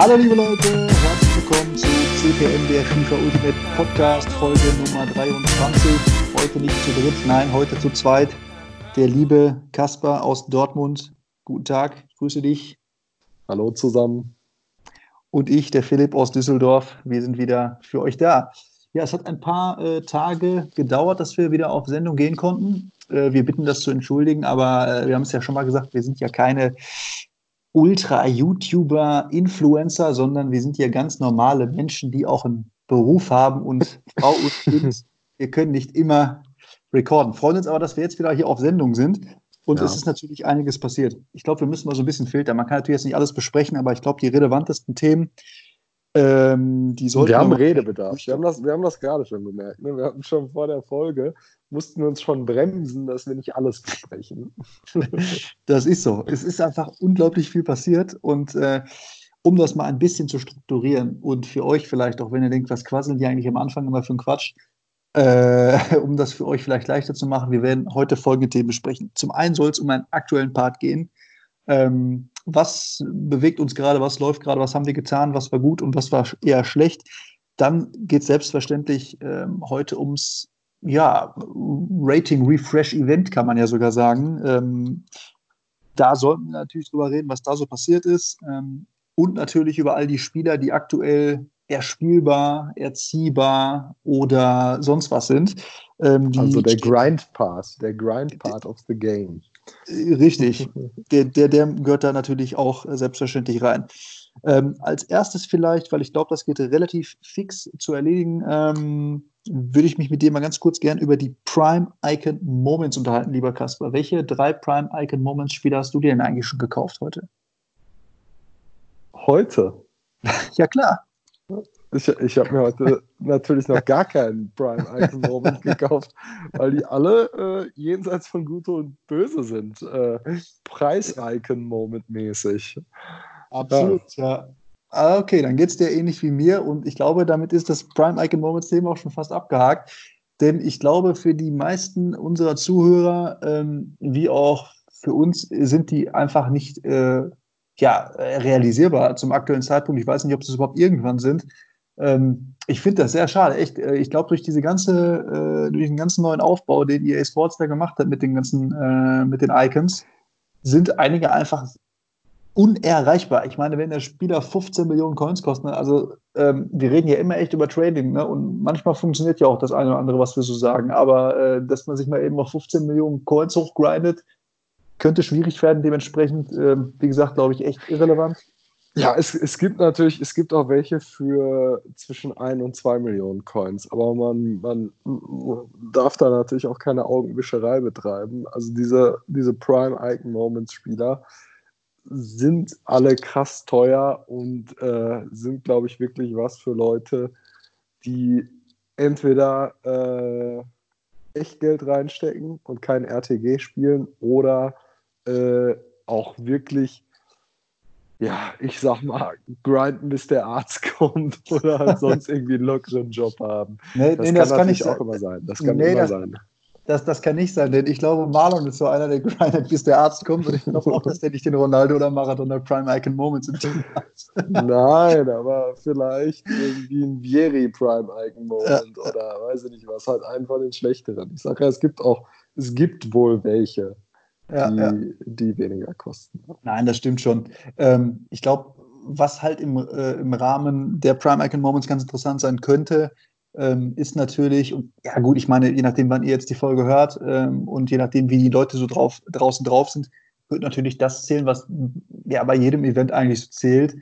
Hallo liebe Leute, herzlich willkommen zu CPM, der FIFA Ultimate Podcast, Folge Nummer 23. Heute nicht zu dritt, nein, heute zu zweit. Der liebe Kaspar aus Dortmund. Guten Tag, ich grüße dich. Hallo zusammen. Und ich, der Philipp aus Düsseldorf. Wir sind wieder für euch da. Ja, es hat ein paar Tage gedauert, dass wir wieder auf Sendung gehen konnten. Wir bitten das zu entschuldigen, aber wir haben es ja schon mal gesagt, wir sind ja keine Ultra-YouTuber, Influencer, sondern wir sind ja ganz normale Menschen, die auch einen Beruf haben und Frau und Kind. Wir können nicht immer recorden. Freuen uns aber, dass wir jetzt wieder hier auf Sendung sind. Und Ja. es ist natürlich einiges passiert. Ich glaube, wir müssen mal so ein bisschen filtern. Man kann natürlich jetzt nicht alles besprechen, aber ich glaube, die relevantesten Themen, die sollten Wir haben mal Redebedarf. Wir haben das gerade schon gemerkt. Ne? Wir hatten schon vor der Folge, mussten wir uns schon bremsen, dass wir nicht alles besprechen. Das ist so. Es ist einfach unglaublich viel passiert. Und um das mal ein bisschen zu strukturieren und für euch vielleicht auch, wenn ihr denkt, was quasseln die eigentlich am Anfang immer für einen Quatsch, um das für euch vielleicht leichter zu machen, wir werden heute folgende Themen besprechen. Zum einen soll es um einen aktuellen Part gehen. Was bewegt uns gerade, was läuft gerade, was haben wir getan, was war gut und was war eher schlecht. Dann geht es selbstverständlich heute ums Rating Refresh Event, kann man ja sogar sagen. Da sollten wir natürlich drüber reden, was da so passiert ist. Und natürlich über all die Spieler, die aktuell erspielbar, erziehbar oder sonst was sind. Also der Grind-Part of the game. Richtig, der gehört da natürlich auch selbstverständlich rein. Als erstes vielleicht, weil ich glaube, das geht relativ fix zu erledigen, würde ich mich mit dir mal ganz kurz gern über die Prime Icon Moments unterhalten, lieber Kasper. Welche 3 Prime Icon Moments Spiele hast du dir denn eigentlich schon gekauft heute? Heute? Ja, klar. Ich habe mir heute natürlich noch gar keinen Prime Icon Moment gekauft, weil die alle jenseits von Gut und Böse sind. Preis-Icon Moment mäßig. Absolut, ja. Okay, dann geht es dir ähnlich wie mir und ich glaube, damit ist das Prime Icon Moments Thema auch schon fast abgehakt. Denn ich glaube, für die meisten unserer Zuhörer, wie auch für uns, sind die einfach nicht realisierbar zum aktuellen Zeitpunkt. Ich weiß nicht, ob sie es überhaupt irgendwann sind. Ich finde das sehr schade, echt. Ich glaube, durch diesen ganzen neuen Aufbau, den EA Sports da gemacht hat mit den Icons, sind einige einfach unerreichbar. Ich meine, wenn der Spieler 15 Millionen Coins kostet, ne, also wir reden ja immer echt über Trading, ne, und manchmal funktioniert ja auch das eine oder andere, was wir so sagen, aber dass man sich mal eben auf 15 Millionen Coins hochgrindet, könnte schwierig werden, dementsprechend, wie gesagt, glaube ich, echt irrelevant. Ja, es gibt auch welche für zwischen 1 und 2 Millionen Coins, aber man darf da natürlich auch keine Augenwischerei betreiben. Also diese Prime Icon Moments Spieler sind alle krass teuer und sind, glaube ich, wirklich was für Leute, die entweder echt Geld reinstecken und kein RTG spielen oder auch wirklich, ja, ich sag mal, grinden, bis der Arzt kommt oder halt sonst irgendwie einen lockeren Job haben. Das kann nicht auch sein. immer sein. Das kann Nee, immer sein. Das kann nicht sein, denn ich glaube, Marlon ist so einer, der grindet, bis der Arzt kommt. Und ich glaube auch, dass der nicht den Ronaldo oder Maradona Prime Icon Moments im Team hat. Nein, aber vielleicht irgendwie ein Vieri Prime Icon Moment oder weiß ich nicht was, halt einen von den schlechteren. Ich sage ja, es gibt wohl welche, die weniger kosten. Nein, das stimmt schon. Ich glaube, was halt im Rahmen der Prime Icon Moments ganz interessant sein könnte, ist natürlich, und ja gut, ich meine, je nachdem, wann ihr jetzt die Folge hört und je nachdem, wie die Leute so draußen drauf sind, wird natürlich das zählen, was ja bei jedem Event eigentlich so zählt.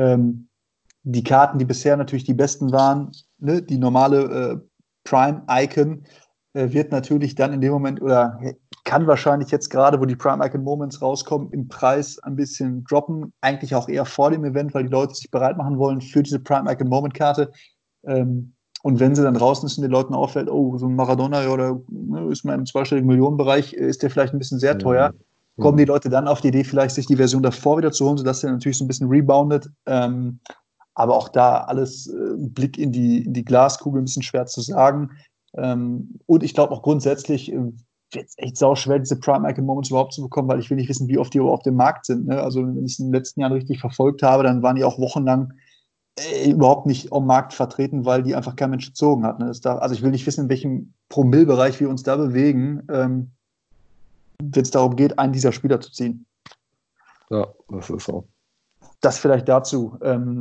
Die Karten, die bisher natürlich die besten waren, ne, die normale Prime Icon wird natürlich dann in dem Moment oder kann wahrscheinlich jetzt gerade, wo die Prime Icon Moments rauskommen, im Preis ein bisschen droppen. Eigentlich auch eher vor dem Event, weil die Leute sich bereit machen wollen für diese Prime Icon Moment Karte. Und wenn sie dann draußen ist und den Leuten auffällt, oh, so ein Maradona oder ne, ist man im zweistelligen Millionenbereich, ist der vielleicht ein bisschen sehr teuer, kommen die Leute dann auf die Idee, vielleicht sich die Version davor wieder zu holen, sodass der natürlich so ein bisschen reboundet. Aber auch da alles Blick in die Glaskugel ein bisschen schwer zu sagen. Und ich glaube auch grundsätzlich, jetzt echt sauschwer, diese Prime-Icon-Moments überhaupt zu bekommen, weil ich will nicht wissen, wie oft die auf dem Markt sind. Ne? Also wenn ich es in den letzten Jahren richtig verfolgt habe, dann waren die auch wochenlang überhaupt nicht am Markt vertreten, weil die einfach kein Mensch gezogen hat. Ne? Also ich will nicht wissen, in welchem Promillbereich wir uns da bewegen, wenn es darum geht, einen dieser Spieler zu ziehen. Ja, das ist so. Das vielleicht dazu.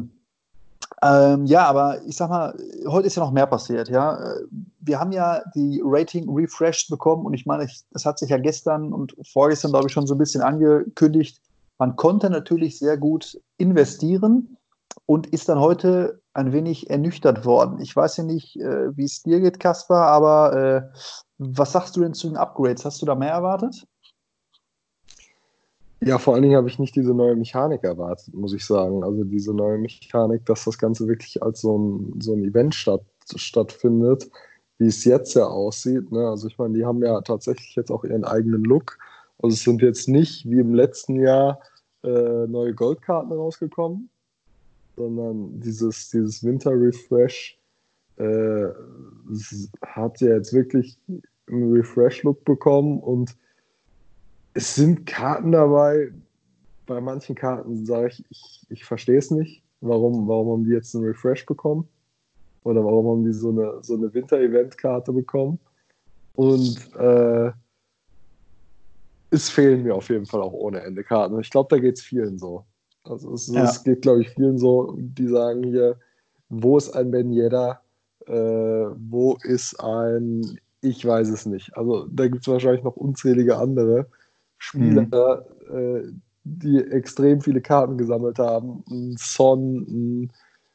Ja, aber ich sag mal, heute ist ja noch mehr passiert, ja. Wir haben ja die Rating refreshed bekommen und ich meine, das hat sich ja gestern und vorgestern, glaube ich, schon so ein bisschen angekündigt. Man konnte natürlich sehr gut investieren und ist dann heute ein wenig ernüchtert worden. Ich weiß ja nicht, wie es dir geht, Kaspar, aber was sagst du denn zu den Upgrades? Hast du da mehr erwartet? Ja, vor allen Dingen habe ich nicht diese neue Mechanik erwartet, muss ich sagen. Also diese neue Mechanik, dass das Ganze wirklich als so ein Event stattfindet, wie es jetzt ja aussieht. Ne? Also ich meine, die haben ja tatsächlich jetzt auch ihren eigenen Look. Also es sind jetzt nicht wie im letzten Jahr neue Goldkarten rausgekommen, sondern dieses Winter Refresh hat ja jetzt wirklich einen Refresh-Look bekommen und es sind Karten dabei. Bei manchen Karten sage ich verstehe es nicht. Warum haben die jetzt einen Refresh bekommen? Oder warum haben die so eine Winter-Event-Karte bekommen? Und es fehlen mir auf jeden Fall auch ohne Ende Karten. Ich glaube, da geht es vielen so. Also es geht, glaube ich, vielen so, die sagen hier, wo ist ein Ben Yedder? Wo ist ein, ich weiß es nicht. Also da gibt es wahrscheinlich noch unzählige andere Spieler, die extrem viele Karten gesammelt haben. Ein Son,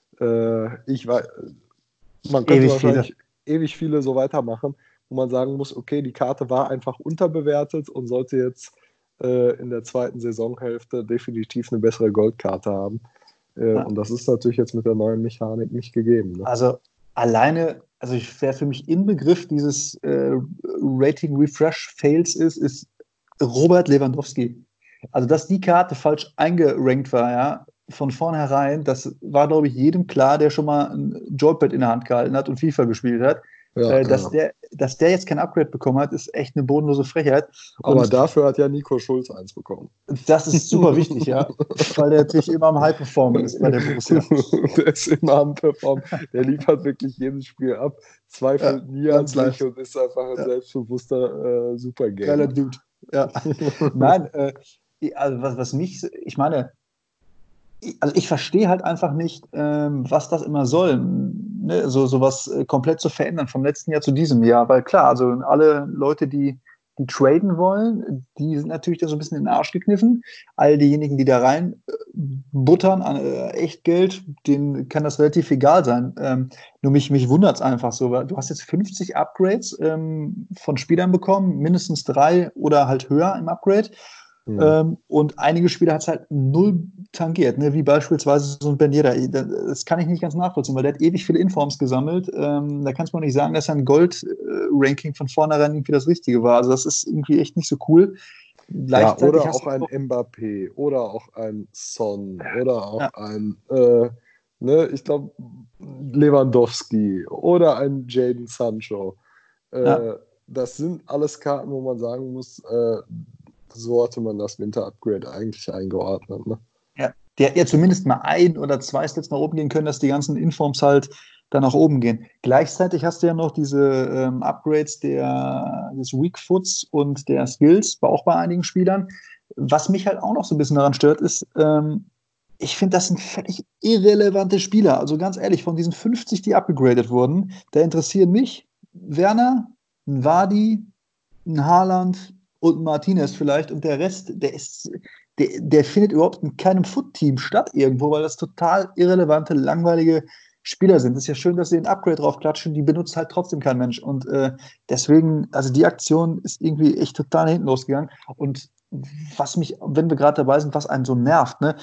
ich weiß, man könnte Ewig wahrscheinlich viele. ewig viele so weitermachen, wo man sagen muss, okay, die Karte war einfach unterbewertet und sollte jetzt in der zweiten Saisonhälfte definitiv eine bessere Goldkarte haben. Ja. Und das ist natürlich jetzt mit der neuen Mechanik nicht gegeben. Ne? Also alleine, also ich wäre für mich Inbegriff dieses Rating Refresh Fails ist Robert Lewandowski. Also, dass die Karte falsch eingerankt war, ja, von vornherein, das war, glaube ich, jedem klar, der schon mal ein Joypad in der Hand gehalten hat und FIFA gespielt hat. Ja, Dass ja. der jetzt kein Upgrade bekommen hat, ist echt eine bodenlose Frechheit. Aber Und dafür hat ja Nico Schulz eins bekommen. das ist super wichtig, ja, weil der natürlich immer am High-Performen ist bei der Borussia. Der ist immer am Performen. Der liefert wirklich jedes Spiel ab, Ja, zweifelt nie an ganz sich leicht. und ist einfach ein Ja, selbstbewusster geiler Supergamer. Dude. Ja. Nein, also was mich, ich meine, also ich verstehe halt einfach nicht, was das immer soll, ne? Sowas komplett zu verändern vom letzten Jahr zu diesem Jahr. Weil klar, also alle Leute, die traden wollen, die sind natürlich dann so ein bisschen in den Arsch gekniffen. All diejenigen, die da rein buttern an Echtgeld, denen kann das relativ egal sein. Nur mich wundert es einfach so, weil du hast jetzt 50 Upgrades von Spielern bekommen, mindestens 3 oder halt höher im Upgrade. Hm. Und einige Spieler hat es halt null tangiert, ne? Wie beispielsweise so ein Ben Yedder. Das kann ich nicht ganz nachvollziehen, weil der hat ewig viele Informs gesammelt. Da kannst du mir nicht sagen, dass ein Gold-Ranking von vornherein irgendwie das Richtige war. Also das ist irgendwie echt nicht so cool. Ja, Gleichzeitig oder hast auch du ein noch, Mbappé oder auch ein Son oder auch ja, ein, ne, ich glaube, Lewandowski oder ein Jadon Sancho. ja, Äh, Das sind alles Karten, wo man sagen muss, so hatte man das Winter-Upgrade eigentlich eingeordnet. Ne? ja. Der hat ja zumindest mal ein oder zwei Steps nach oben gehen können, dass die ganzen Informs halt dann nach oben gehen. Gleichzeitig hast du ja noch diese Upgrades des Weak Foots und der Skills, auch bei einigen Spielern. Was mich halt auch noch so ein bisschen daran stört, ist, ich finde, das sind völlig irrelevante Spieler. Also ganz ehrlich, von diesen 50, die abgegradet wurden, da interessieren mich Werner, ein Wadi, ein Haaland und ein Martinez vielleicht und der Rest, der findet überhaupt in keinem Foot-Team statt irgendwo, weil das total irrelevante, langweilige Spieler sind. Es ist ja schön, dass sie den Upgrade drauf klatschen, die benutzt halt trotzdem kein Mensch. Und deswegen, also die Aktion ist irgendwie echt total hinten losgegangen. Und was mich, wenn wir gerade dabei sind, was einen so nervt, ne?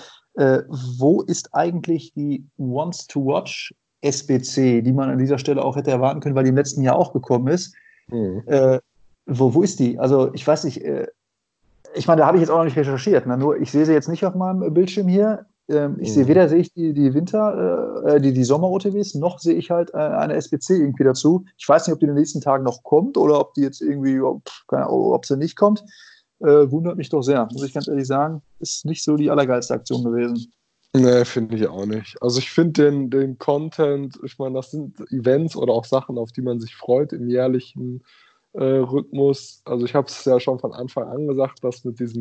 Wo ist eigentlich die Wants to Watch SBC, die man an dieser Stelle auch hätte erwarten können, weil die im letzten Jahr auch gekommen ist? Mhm. Äh, wo ist die? Also ich weiß nicht, ich meine, da habe ich jetzt auch noch nicht recherchiert. Ne? Nur ich sehe sie jetzt nicht auf meinem Bildschirm hier. Weder sehe ich die Winter, die Sommer-OTWs, noch sehe ich halt eine SBC irgendwie dazu. Ich weiß nicht, ob die in den nächsten Tagen noch kommt oder ob die jetzt irgendwie, keine Ahnung, ob sie nicht kommt. Wundert mich doch sehr, muss ich ganz ehrlich sagen. Ist nicht so die allergeilste Aktion gewesen. Nee, finde ich auch nicht. Also ich finde den Content, ich meine, das sind Events oder auch Sachen, auf die man sich freut im jährlichen Rhythmus. Also ich habe es ja schon von Anfang an gesagt, dass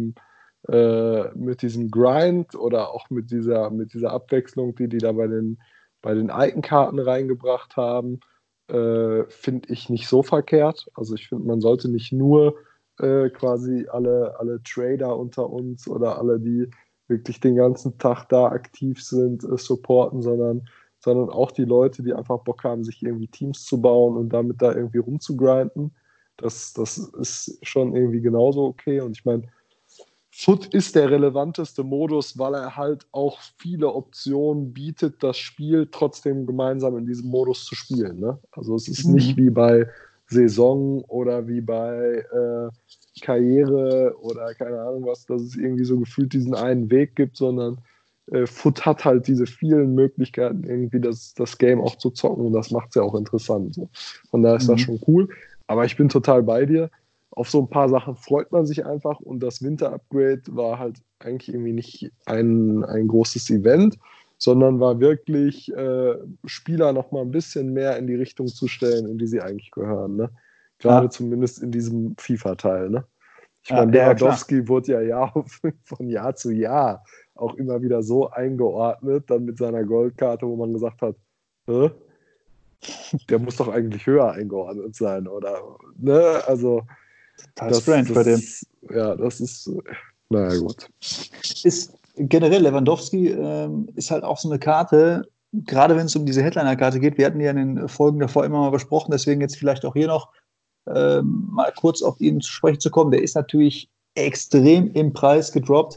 mit diesem Grind oder auch mit dieser Abwechslung, die da bei den Icon-Karten reingebracht haben, finde ich nicht so verkehrt. Also ich finde, man sollte nicht nur quasi alle Trader unter uns oder alle, die wirklich den ganzen Tag da aktiv sind, supporten, sondern auch die Leute, die einfach Bock haben, sich irgendwie Teams zu bauen und damit da irgendwie rumzugrinden. Das ist schon irgendwie genauso okay. Und ich meine, Foot ist der relevanteste Modus, weil er halt auch viele Optionen bietet, das Spiel trotzdem gemeinsam in diesem Modus zu spielen. Ne? Also es ist nicht wie bei Saison oder wie bei Karriere oder keine Ahnung was, dass es irgendwie so gefühlt diesen einen Weg gibt, sondern Foot hat halt diese vielen Möglichkeiten, irgendwie das Game auch zu zocken und das macht es ja auch interessant. So. Von daher ist das schon cool. Aber ich bin total bei dir. Auf so ein paar Sachen freut man sich einfach und das Winter-Upgrade war halt eigentlich irgendwie nicht ein großes Event, sondern war wirklich Spieler noch mal ein bisschen mehr in die Richtung zu stellen, in die sie eigentlich gehören. Ne? Gerade Ja, zumindest in diesem FIFA-Teil. Ne? Ich ja, meine, ja, klar. Lewandowski wurde ja von Jahr zu Jahr auch immer wieder so eingeordnet, dann mit seiner Goldkarte, wo man gesagt hat, Hä? Der muss doch eigentlich höher eingeordnet sein, oder? Ne? Also Total strange bei dem. das ist, naja, gut. Ist generell Lewandowski ist halt auch so eine Karte, gerade wenn es um diese Headliner-Karte geht. Wir hatten ja in den Folgen davor immer mal besprochen, deswegen jetzt vielleicht auch hier noch mal kurz auf ihn zu sprechen zu kommen. Der ist natürlich extrem im Preis gedroppt.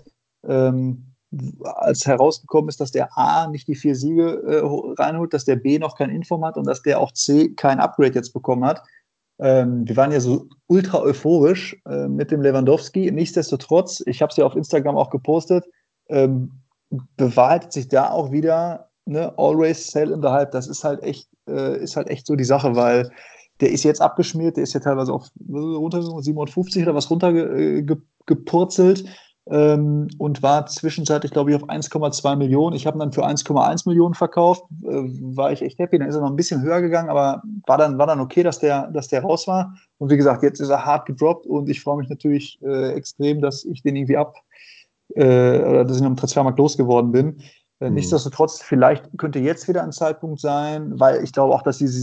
Als herausgekommen ist, dass der A nicht die 4 Siege reinholt, dass der B noch kein Inform hat und dass der auch C kein Upgrade jetzt bekommen hat. Wir waren ja so ultra euphorisch mit dem Lewandowski. Nichtsdestotrotz, ich habe es ja auf Instagram auch gepostet, bewahrheitet sich da auch wieder, ne, always sell in the hype. Das ist halt echt so die Sache, weil der ist jetzt abgeschmiert, der ist ja teilweise auf runter 57 oder was runtergepurzelt und war zwischenzeitlich, glaube ich, auf 1,2 Millionen. Ich habe ihn dann für 1,1 Millionen verkauft, war ich echt happy. Dann ist er noch ein bisschen höher gegangen, aber war dann okay, dass der raus war. Und wie gesagt, jetzt ist er hart gedroppt und ich freue mich natürlich extrem, dass ich den irgendwie oder dass ich noch im Transfermarkt losgeworden bin. Nichtsdestotrotz, vielleicht könnte jetzt wieder ein Zeitpunkt sein, weil ich glaube auch, dass die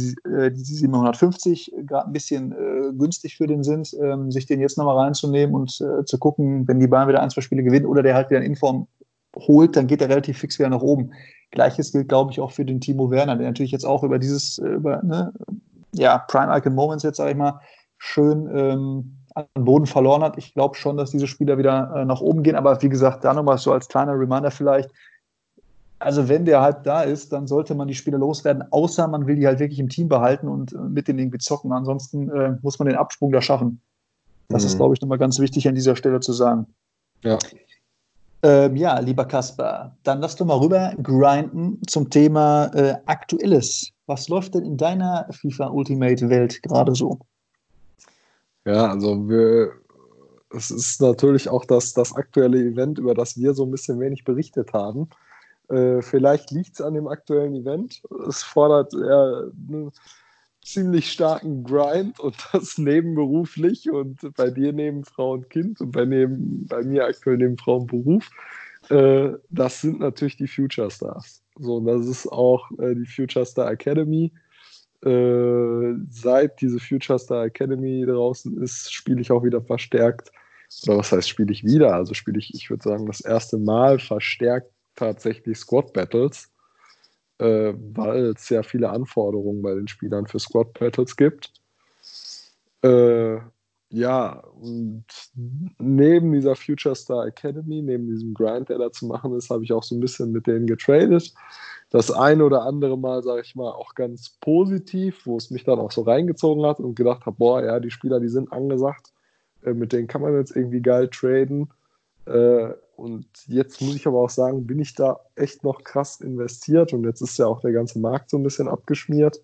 750 gerade ein bisschen günstig für den sind, sich den jetzt nochmal reinzunehmen und zu gucken, wenn die Bayern wieder ein, zwei Spiele gewinnen oder der halt wieder in Inform holt, dann geht er relativ fix wieder nach oben. Gleiches gilt, glaube ich, auch für den Timo Werner, der natürlich jetzt auch über Prime Icon Moments jetzt, sage ich mal, schön an Boden verloren hat. Ich glaube schon, dass diese Spieler wieder nach oben gehen, aber wie gesagt, da nochmal so als kleiner Reminder vielleicht, also wenn der halt da ist, dann sollte man die Spieler loswerden, außer man will die halt wirklich im Team behalten und mit denen irgendwie zocken. Ansonsten muss man den Absprung da schaffen. Das ist, glaube ich, nochmal ganz wichtig an dieser Stelle zu sagen. Ja. Ja, lieber Kasper, dann lass doch mal rüber grinden zum Thema Aktuelles. Was läuft denn in deiner FIFA Ultimate Welt gerade so? Ja, also es ist natürlich auch das aktuelle Event, über das wir so ein bisschen wenig berichtet haben. Vielleicht liegt es an dem aktuellen Event. Es fordert eher einen ziemlich starken Grind und das nebenberuflich und bei dir neben Frau und Kind und bei mir aktuell neben Frau und Beruf. Das sind natürlich die Future Stars. So, und das ist auch die Future Star Academy. Seit diese Future Star Academy draußen ist, spiele ich auch wieder verstärkt. Oder was heißt, spiele ich wieder? Also spiele ich würde sagen, das erste Mal verstärkt tatsächlich Squad Battles, weil es sehr viele Anforderungen bei den Spielern für Squad Battles gibt. Ja, und neben dieser Future Star Academy, neben diesem Grind, der da zu machen ist, habe ich auch so ein bisschen mit denen getradet. Das ein oder andere Mal, sage ich mal, auch ganz positiv, wo es mich dann auch so reingezogen hat und gedacht habe, boah, ja, die Spieler, die sind angesagt, mit denen kann man jetzt irgendwie geil traden. Und jetzt muss ich aber auch sagen, bin ich da echt noch krass investiert und jetzt ist ja auch der ganze Markt so ein bisschen abgeschmiert.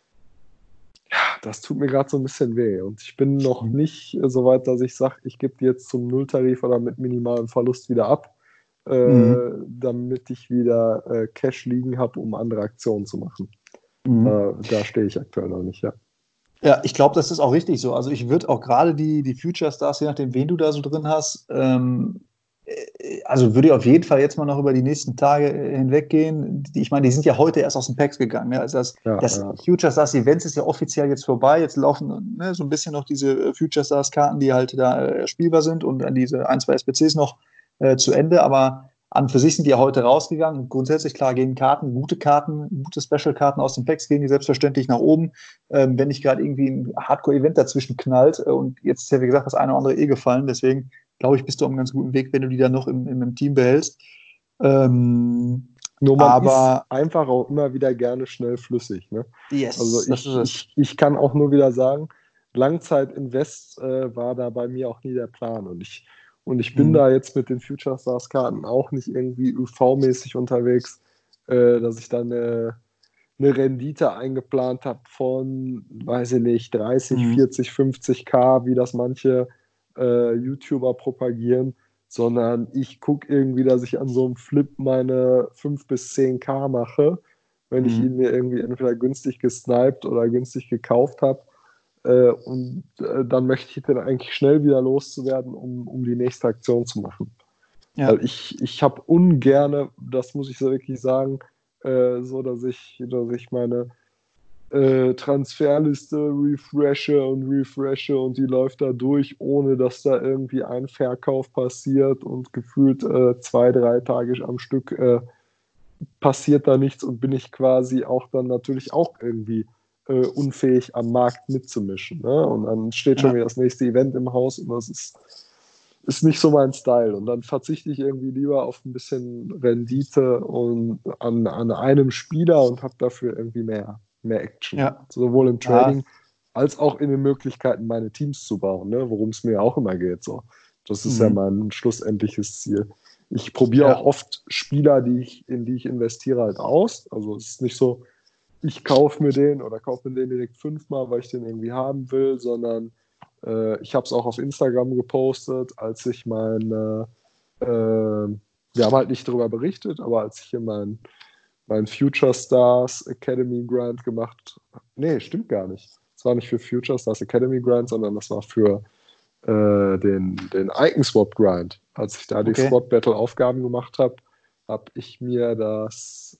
Ja, das tut mir gerade so ein bisschen weh und ich bin noch nicht so weit, dass ich sage, ich gebe die jetzt zum Nulltarif oder mit minimalem Verlust wieder ab, damit ich wieder Cash liegen habe, um andere Aktionen zu machen. Da stehe ich aktuell noch nicht, ja. Ja, ich glaube, das ist auch richtig so. Also ich würde auch gerade die Future Stars, je nachdem, wen du da so drin hast, also würde ich auf jeden Fall jetzt mal noch über die nächsten Tage hinweggehen. Ich meine, die sind ja heute erst aus den Packs gegangen. Ne? Also das Future Stars Events ist ja offiziell jetzt vorbei. Jetzt laufen so ein bisschen noch diese Future Stars Karten, die halt da spielbar sind und an diese 1, 2 SBCs noch zu Ende. Aber an für sich sind die ja heute rausgegangen. Und grundsätzlich, klar, gehen gute Special-Karten aus den Packs, gehen die selbstverständlich nach oben. Wenn nicht gerade irgendwie ein Hardcore-Event dazwischen knallt. Und jetzt ist ja, wie gesagt, das eine oder andere gefallen. Deswegen glaube ich, bist du auf einem ganz guten Weg, wenn du die dann noch im Team behältst. Nur man ist einfach auch immer wieder gerne schnell flüssig. Ne? Yes, also ich kann auch nur wieder sagen, Langzeit-Invest war da bei mir auch nie der Plan. Und ich bin da jetzt mit den Future Stars Karten auch nicht irgendwie UV-mäßig unterwegs, dass ich dann eine Rendite eingeplant habe von, weiß ich nicht, 30, 40, 50k, wie das manche YouTuber propagieren, sondern ich gucke irgendwie, dass ich an so einem Flip meine 5 bis 10k mache, wenn ich ihn mir irgendwie entweder günstig gesniped oder günstig gekauft habe. Und dann möchte ich den eigentlich schnell wieder loszuwerden, um die nächste Aktion zu machen. Ja. Weil ich habe ungerne, das muss ich so wirklich sagen, so dass ich meine Transferliste refreshe und die läuft da durch, ohne dass da irgendwie ein Verkauf passiert und gefühlt 2, 3 Tage am Stück passiert da nichts und bin ich quasi auch dann natürlich auch irgendwie unfähig am Markt mitzumischen. Ne? Und dann steht schon wieder das nächste Event im Haus und das ist nicht so mein Style. Und dann verzichte ich irgendwie lieber auf ein bisschen Rendite und an einem Spieler und habe dafür irgendwie mehr Action. Ja. Sowohl im Trading als auch in den Möglichkeiten, meine Teams zu bauen, ne? Worum es mir auch immer geht. So. Das ist ja mein schlussendliches Ziel. Ich probiere auch oft Spieler, in die ich investiere, halt aus. Also es ist nicht so, ich kaufe mir den direkt 5-mal, weil ich den irgendwie haben will, sondern ich habe es auch auf Instagram gepostet, als ich wir haben halt nicht darüber berichtet, aber als ich hier mein Future Stars Academy Grant gemacht habe, nee, stimmt gar nicht. Das war nicht für Future Stars Academy Grant, sondern das war für den Icon Swap Grind. Als ich da die Squad Battle Aufgaben gemacht habe, habe ich mir das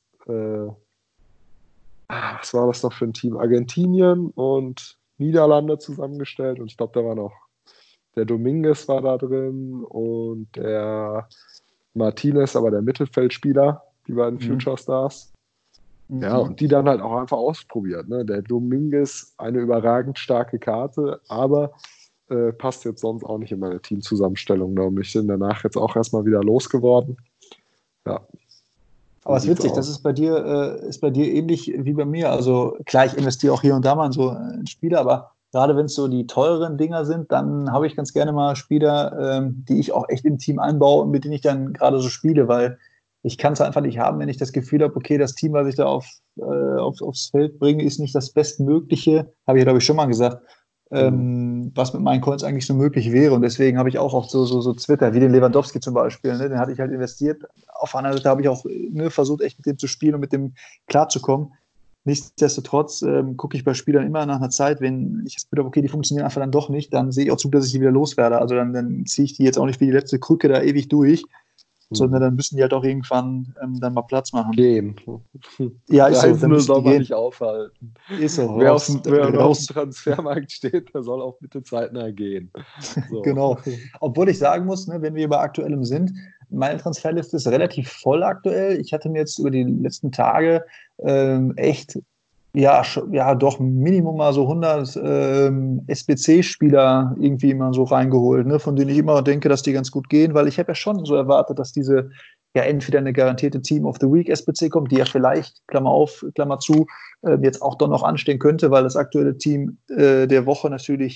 was war das noch für ein Team? Argentinien und Niederlande zusammengestellt und ich glaube, da war noch der Dominguez war da drin und der Martinez, aber der Mittelfeldspieler, die beiden Future Stars. Ja, und die dann halt auch einfach ausprobiert. Ne? Der Dominguez, eine überragend starke Karte, aber passt jetzt sonst auch nicht in meine Teamzusammenstellung. Und ich bin danach jetzt auch erstmal wieder losgeworden. Ja. Aber es ist witzig, das ist bei dir ähnlich wie bei mir. Also klar, ich investiere auch hier und da mal in so in Spieler, aber gerade wenn es so die teureren Dinger sind, dann habe ich ganz gerne mal Spieler, die ich auch echt im Team einbaue und mit denen ich dann gerade so spiele, weil ich kann es einfach nicht haben, wenn ich das Gefühl habe, okay, das Team, was ich da aufs Feld bringe, ist nicht das Bestmögliche, habe ich, glaube ich, schon mal gesagt, was mit meinen Coins eigentlich so möglich wäre. Und deswegen habe ich auch oft so Twitter, wie den Lewandowski zum Beispiel, ne? Den hatte ich halt investiert. Auf der anderen Seite habe ich auch versucht, echt mit dem zu spielen und mit dem klarzukommen. Nichtsdestotrotz gucke ich bei Spielern immer nach einer Zeit, wenn ich das Gefühl habe, okay, die funktionieren einfach dann doch nicht, dann sehe ich auch zu, dass ich die wieder loswerde. Also dann ziehe ich die jetzt auch nicht wie die letzte Krücke da ewig durch, sondern dann müssen die halt auch irgendwann dann mal Platz machen. Gehen. Ja, ist so. Dann soll man nicht aufhalten. Ist so. Wer auf dem Transfermarkt steht, der soll auch bitte zeitnah gehen. So. Genau. Obwohl ich sagen muss, ne, wenn wir bei Aktuellem sind, meine Transferliste ist relativ voll aktuell. Ich hatte mir jetzt über die letzten Tage echt doch Minimum mal so 100 SBC-Spieler irgendwie mal so reingeholt, ne, von denen ich immer denke, dass die ganz gut gehen, weil ich habe ja schon so erwartet, dass diese entweder eine garantierte Team of the Week SBC kommt, die ja vielleicht, Klammer auf, Klammer zu, jetzt auch doch noch anstehen könnte, weil das aktuelle Team der Woche natürlich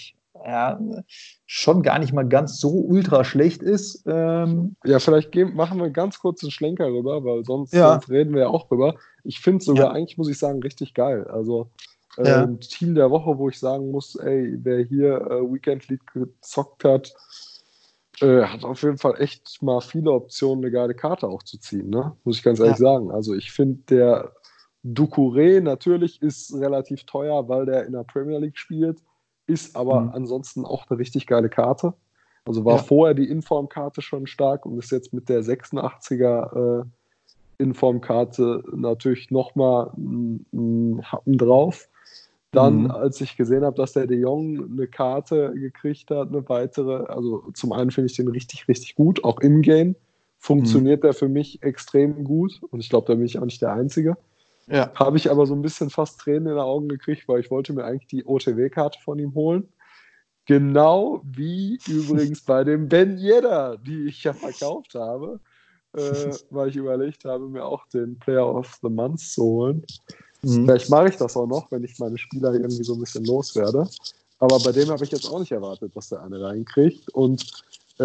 ja, schon gar nicht mal ganz so ultra schlecht ist. Ja, vielleicht machen wir einen ganz kurzen Schlenker rüber, weil Ja, sonst reden wir ja auch rüber. Ich finde es sogar ja, eigentlich, muss ich sagen, richtig geil. Also ja, ein Team der Woche, wo ich sagen muss, ey, wer hier Weekend League gezockt hat, hat auf jeden Fall echt mal viele Optionen, eine geile Karte auch zu ziehen, ne? Muss ich ganz ehrlich ja. sagen. Also ich finde, der Doucouré natürlich ist relativ teuer, weil der in der Premier League spielt, ist aber Mhm. ansonsten auch eine richtig geile Karte. Also war Ja. vorher die Informkarte schon stark und ist jetzt mit der 86er Informkarte natürlich nochmal ein Happen drauf. Dann, Mhm. als ich gesehen habe, dass der De Jong eine Karte gekriegt hat, eine weitere, also zum einen finde ich den richtig, richtig gut, auch im-game Mhm. funktioniert der für mich extrem gut und ich glaube, da bin ich auch nicht der Einzige. Ja. Habe ich aber so ein bisschen fast Tränen in den Augen gekriegt, weil ich wollte mir eigentlich die OTW-Karte von ihm holen. Genau wie übrigens bei dem Ben Yedder, die ich ja verkauft habe, weil ich überlegt habe, mir auch den Player of the Month zu holen. Mhm. Vielleicht mache ich das auch noch, wenn ich meine Spieler irgendwie so ein bisschen loswerde. Aber bei dem habe ich jetzt auch nicht erwartet, dass der eine reinkriegt. Und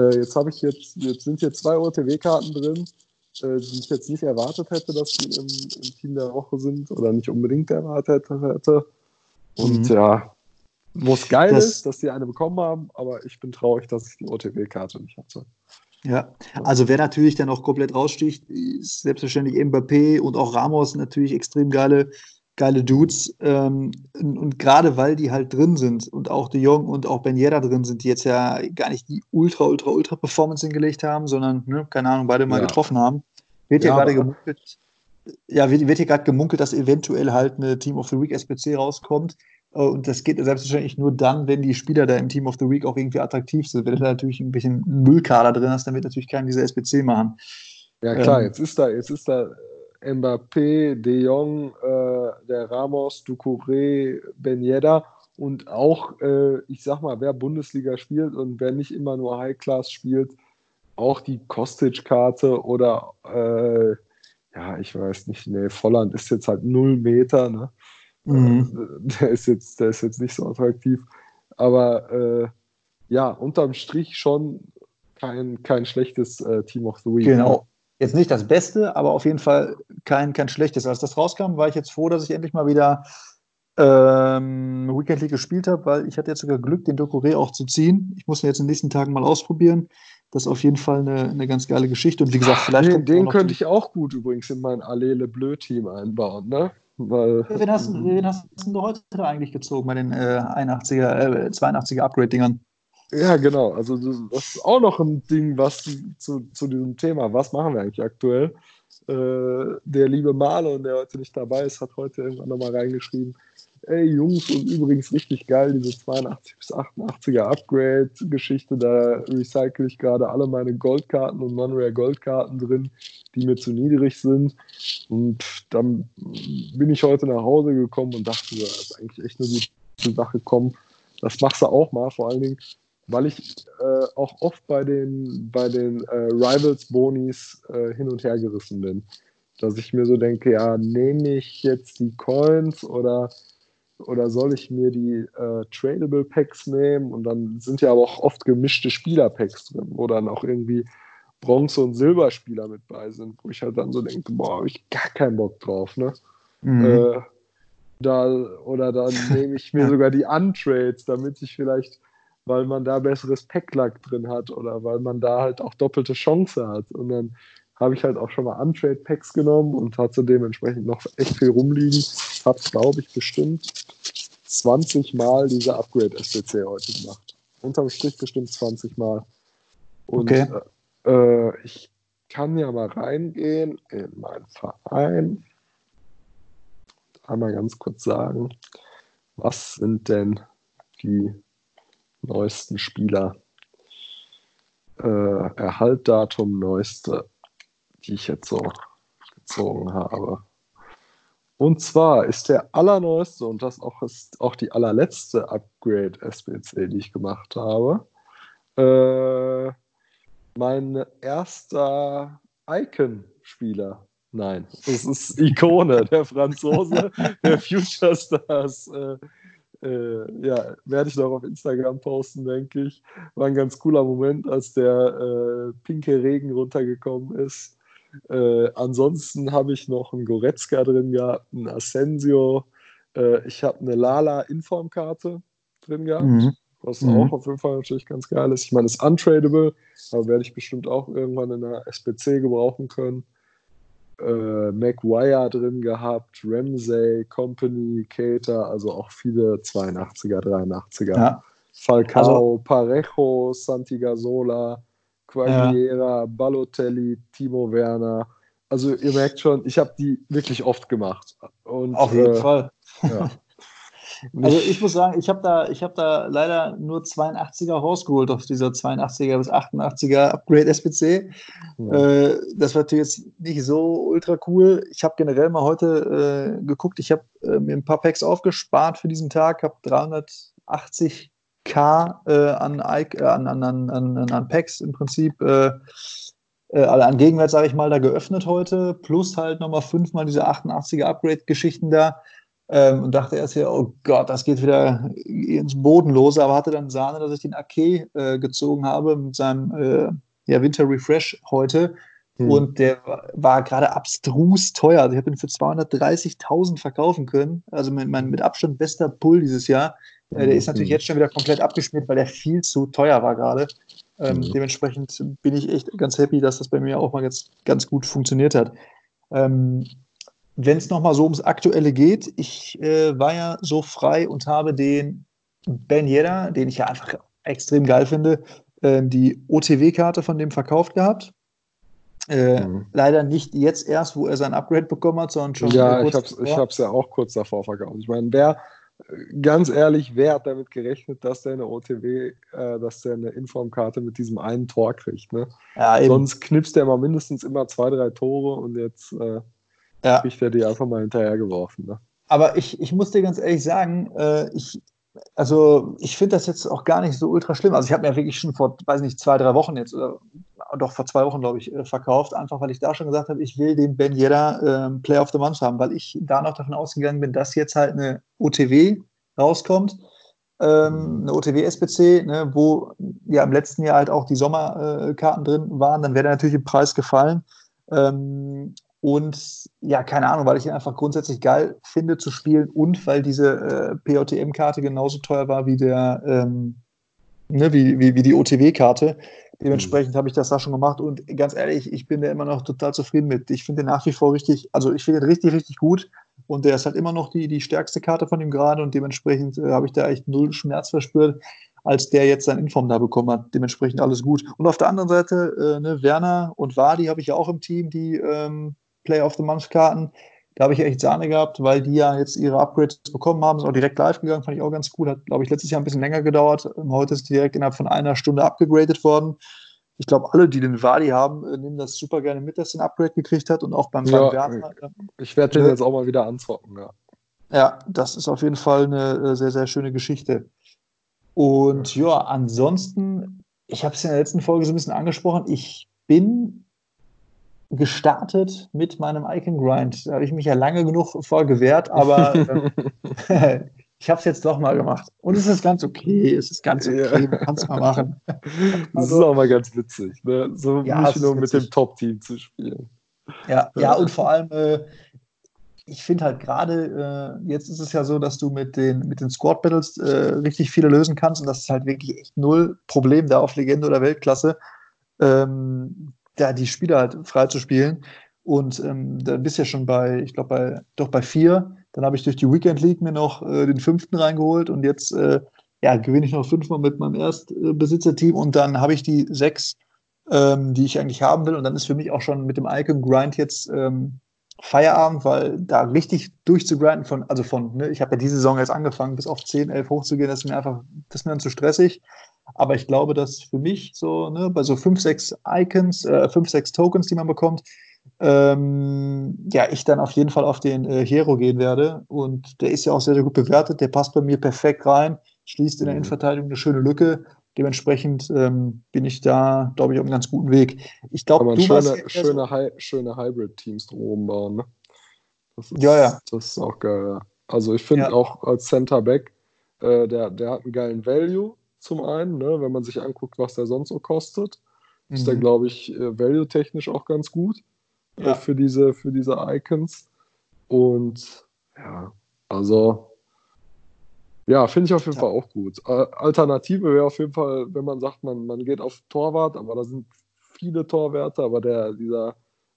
jetzt sind hier 2 OTW-Karten drin, die ich jetzt nicht erwartet hätte, dass die im Team der Woche sind oder nicht unbedingt erwartet hätte. Und Mhm. ja, wo es geil ist, Das, dass die eine bekommen haben, aber ich bin traurig, dass ich die OTW-Karte nicht hatte. ja, also wer natürlich dann auch komplett raussticht, ist selbstverständlich Mbappé und auch Ramos natürlich extrem geile Dudes. Und gerade weil die halt drin sind und auch De Jong und auch Ben Yedder drin sind, die jetzt ja gar nicht die ultra Performance hingelegt haben, sondern, ne, keine Ahnung, beide mal Ja, getroffen haben, wird ja ja, gerade aber gemunkelt, wird hier gerade gemunkelt, dass eventuell halt eine Team of the Week SPC rauskommt. Und das geht selbstverständlich nur dann, wenn die Spieler da im Team of the Week auch irgendwie attraktiv sind. Wenn du da natürlich ein bisschen Müllkader drin hast, dann wird natürlich keiner diese SPC machen. ja klar, Ähm, jetzt ist da Mbappé, De Jong, der Ramos, Doucouré, Ben Yedder und auch, ich sag mal, wer Bundesliga spielt und wer nicht immer nur High Class spielt, auch die Kostic-Karte oder ja, ich weiß nicht, nee, Volland ist jetzt halt 0 Meter, ne? mhm. Der ist jetzt nicht so attraktiv. Aber ja, unterm Strich schon kein schlechtes Team of the Week, ne? Genau. Jetzt nicht das Beste, aber auf jeden Fall kein schlechtes. Als das rauskam, war ich jetzt froh, dass ich endlich mal wieder Weekend League gespielt habe, weil ich hatte jetzt sogar Glück, den Dokore auch zu ziehen. Ich muss ihn jetzt in den nächsten Tagen mal ausprobieren. Das ist auf jeden Fall eine ganz geile Geschichte. Und wie gesagt, vielleicht Den, kommt auch den noch könnte die. ich auch gut übrigens in mein Allele Bleu-Team einbauen, ne? Weil, Wen hast du heute eigentlich gezogen bei den 81er, 82er Upgrade-Dingern? ja, genau. Also das ist auch noch ein Ding, was zu diesem Thema, was machen wir eigentlich aktuell? Der liebe Marlon, der heute nicht dabei ist, hat heute irgendwann nochmal reingeschrieben, ey Jungs, und übrigens richtig geil, diese 82 bis 88er Upgrade-Geschichte, da recycle ich gerade alle meine Goldkarten und Non-Rare Goldkarten drin, die mir zu niedrig sind. Und dann bin ich heute nach Hause gekommen und dachte, das ist eigentlich echt eine gute Sache, komm, das machst du auch mal, vor allen Dingen, weil ich auch oft bei den Rivals-Bonis hin und her gerissen bin. Dass ich mir so denke, ja, nehme ich jetzt die Coins oder soll ich mir die Tradable Packs nehmen? Und dann sind ja aber auch oft gemischte Spieler-Packs drin, wo dann auch irgendwie Bronze- und Silberspieler mit bei sind, wo ich halt dann so denke, boah, habe ich gar keinen Bock drauf, ne? Mhm. Äh, oder dann nehme ich mir Ja. sogar die Untrades, damit ich vielleicht, weil man da besseres Packlack drin hat oder weil man da halt auch doppelte Chance hat. Und dann habe ich halt auch schon mal Untrade-Packs genommen und hatte dementsprechend noch echt viel rumliegen. Habe, glaube ich, bestimmt 20 Mal diese Upgrade-SBC heute gemacht. Unterm Strich bestimmt 20 Mal. Und Okay. ich kann ja mal reingehen in meinen Verein. Einmal ganz kurz sagen, was sind denn die neuesten Spieler? Erhaltdatum neueste, die ich jetzt so gezogen habe. Und zwar ist der allerneueste und das ist auch die allerletzte Upgrade SBC, die ich gemacht habe. Mein erster Icon-Spieler. Nein, das ist Ikone, der Franzose, der Future Stars ja, werde ich noch auf Instagram posten, denke ich. War ein ganz cooler Moment, als der pinke Regen runtergekommen ist. Ansonsten habe ich noch einen Goretzka drin gehabt, einen Asensio. Ich habe eine Lala-Informkarte drin gehabt, Mhm. was auch Mhm. auf jeden Fall natürlich ganz geil ist. Ich meine, es ist untradable, aber werde ich bestimmt auch irgendwann in der SPC gebrauchen können. Maguire drin gehabt, Ramsey, Company, Keita, also auch viele 82er, 83er. Ja, also, Falcao, Parejo, Santi Gazzola, ja, Quagliera, Balotelli, Timo Werner. Also ihr merkt schon, ich habe die wirklich oft gemacht. Und auf jeden Fall. ja, Also ich muss nicht. sagen, ich hab da leider nur 82er rausgeholt auf dieser 82er bis 88er Upgrade SPC. Ja. Das war natürlich jetzt nicht so ultra cool. Ich habe generell mal heute geguckt, ich habe mir ein paar Packs aufgespart für diesen Tag, habe 380k an Packs im Prinzip, an Gegenwert, sage ich mal, da geöffnet heute, plus halt nochmal fünfmal diese 88er Upgrade-Geschichten da. Und dachte erst hier, oh Gott, das geht wieder ins Bodenlose, aber hatte dann Sahne, dass ich den Ake gezogen habe mit seinem ja, Winter Refresh heute. Hm. Und der war gerade abstrus teuer. Also ich habe ihn für 230.000 verkaufen können. Also mein mit Abstand bester Pull dieses Jahr. Der ist natürlich Hm. jetzt schon wieder komplett abgeschmiert, weil der viel zu teuer war gerade. Hm. Dementsprechend bin ich echt ganz happy, dass das bei mir auch mal jetzt ganz gut funktioniert hat. Ähm, Wenn es nochmal so ums Aktuelle geht, ich war ja so frei und habe den Ben Yedder, den ich ja einfach extrem geil finde, die OTW-Karte von dem verkauft gehabt. Hm. Leider nicht jetzt erst, wo er sein Upgrade bekommen hat, sondern schon Ja, kurz ich davor. hab's ja auch kurz davor verkauft. Ich meine, ganz ehrlich, wer hat damit gerechnet, dass der eine OTW, dass der eine Informkarte mit diesem einen Tor kriegt, ne? Ja, eben. Sonst knipst der mal mindestens immer 2, 3 Tore und jetzt Ja. kriegt er die einfach mal hinterhergeworfen, ne? Aber ich muss dir ganz ehrlich sagen, also ich finde das jetzt auch gar nicht so ultra schlimm. Also ich habe mir wirklich schon vor, weiß nicht, 2, 3 Wochen jetzt, oder doch vor 2 Wochen, glaube ich, verkauft, einfach weil ich da schon gesagt habe, ich will den Ben Yedder Player of the Month haben, weil ich da noch davon ausgegangen bin, dass jetzt halt eine OTW rauskommt, Mhm. eine OTW-SPC, ne, wo ja im letzten Jahr halt auch die Sommerkarten drin waren, dann wäre der natürlich im Preis gefallen. Und ja, keine Ahnung, weil ich ihn einfach grundsätzlich geil finde zu spielen und weil diese POTM-Karte genauso teuer war wie wie die OTW-Karte. Mhm. Dementsprechend habe ich das da schon gemacht und ganz ehrlich, ich bin da immer noch total zufrieden mit. Ich finde den nach wie vor richtig, also ich finde den richtig, richtig gut und der ist halt immer noch die stärkste Karte von ihm gerade und dementsprechend habe ich da echt null Schmerz verspürt, als der jetzt sein Inform da bekommen hat. Dementsprechend alles gut. Und auf der anderen Seite, ne, Werner und Wadi habe ich ja auch im Team, die Player of the Month Karten. Da habe ich echt Sahne gehabt, weil die ja jetzt ihre Upgrades bekommen haben, sind auch direkt live gegangen, fand ich auch ganz cool. Hat, glaube ich, letztes Jahr ein bisschen länger gedauert. Heute ist die direkt innerhalb von einer Stunde abgegradet worden. Ich glaube, alle, die den Wadi haben, nehmen das super gerne mit, dass er ein Upgrade gekriegt hat. Und auch beim Ja, Werner, ich werde den ne, jetzt auch mal wieder anzocken, ja. ja, das ist auf jeden Fall eine sehr, sehr schöne Geschichte. Und ja, ansonsten, ich habe es in der letzten Folge so ein bisschen angesprochen, ich bin gestartet mit meinem Icon Grind. Da habe ich mich ja lange genug vor gewehrt, aber ich habe es jetzt doch mal gemacht. Und es ist ganz okay. Es ist ganz Ja. okay. Man kann es mal machen. Das ist Also, auch mal ganz witzig, ne? So ja, nicht es ist nur mit dem witzig. Top-Team zu spielen. Ja, ja, Ja. und vor allem, ich finde halt gerade, jetzt ist es ja so, dass du mit den Squad Battles richtig viele lösen kannst und das ist halt wirklich echt null Problem da auf Legende oder Weltklasse, da die Spieler halt frei zu spielen. Und da bist du ja schon ich glaube, doch bei 4. Dann habe ich durch die Weekend League mir noch den 5. reingeholt und jetzt ja, gewinne ich noch 5-mal mit meinem Erstbesitzerteam und dann habe ich die 6, die ich eigentlich haben will. Und dann ist für mich auch schon mit dem Icon Grind jetzt Feierabend, weil da richtig durchzugrinden ne, ich habe ja diese Saison jetzt angefangen, bis auf 10, 11 hochzugehen, das ist mir dann zu stressig. Aber ich glaube, dass für mich so, ne, bei so 5, 6 Icons, 5, 6 Tokens, die man bekommt, ja, ich dann auf jeden Fall auf den Hero gehen werde. Und der ist ja auch sehr, sehr gut bewertet. Der passt bei mir perfekt rein, schließt in der Mhm. Innenverteidigung eine schöne Lücke. Dementsprechend bin ich da, glaube ich, auf einem ganz guten Weg. Ich glaube, Kann man du warst eher so. schöne Hybrid-Teams drumherum bauen, ne? Ja, ja, Das ist auch geil, ja. Also ich finde ja. auch als Center Back der hat einen geilen Value zum einen, ne? Wenn man sich anguckt, was der sonst so kostet, ist der, glaube ich, value-technisch auch ganz gut Ja. für diese Icons. Und ja, also ja, finde ich auf jeden Fall auch gut. Alternative wäre auf jeden Fall, wenn man sagt, man geht auf Torwart, aber da sind viele Torwärter, aber dieser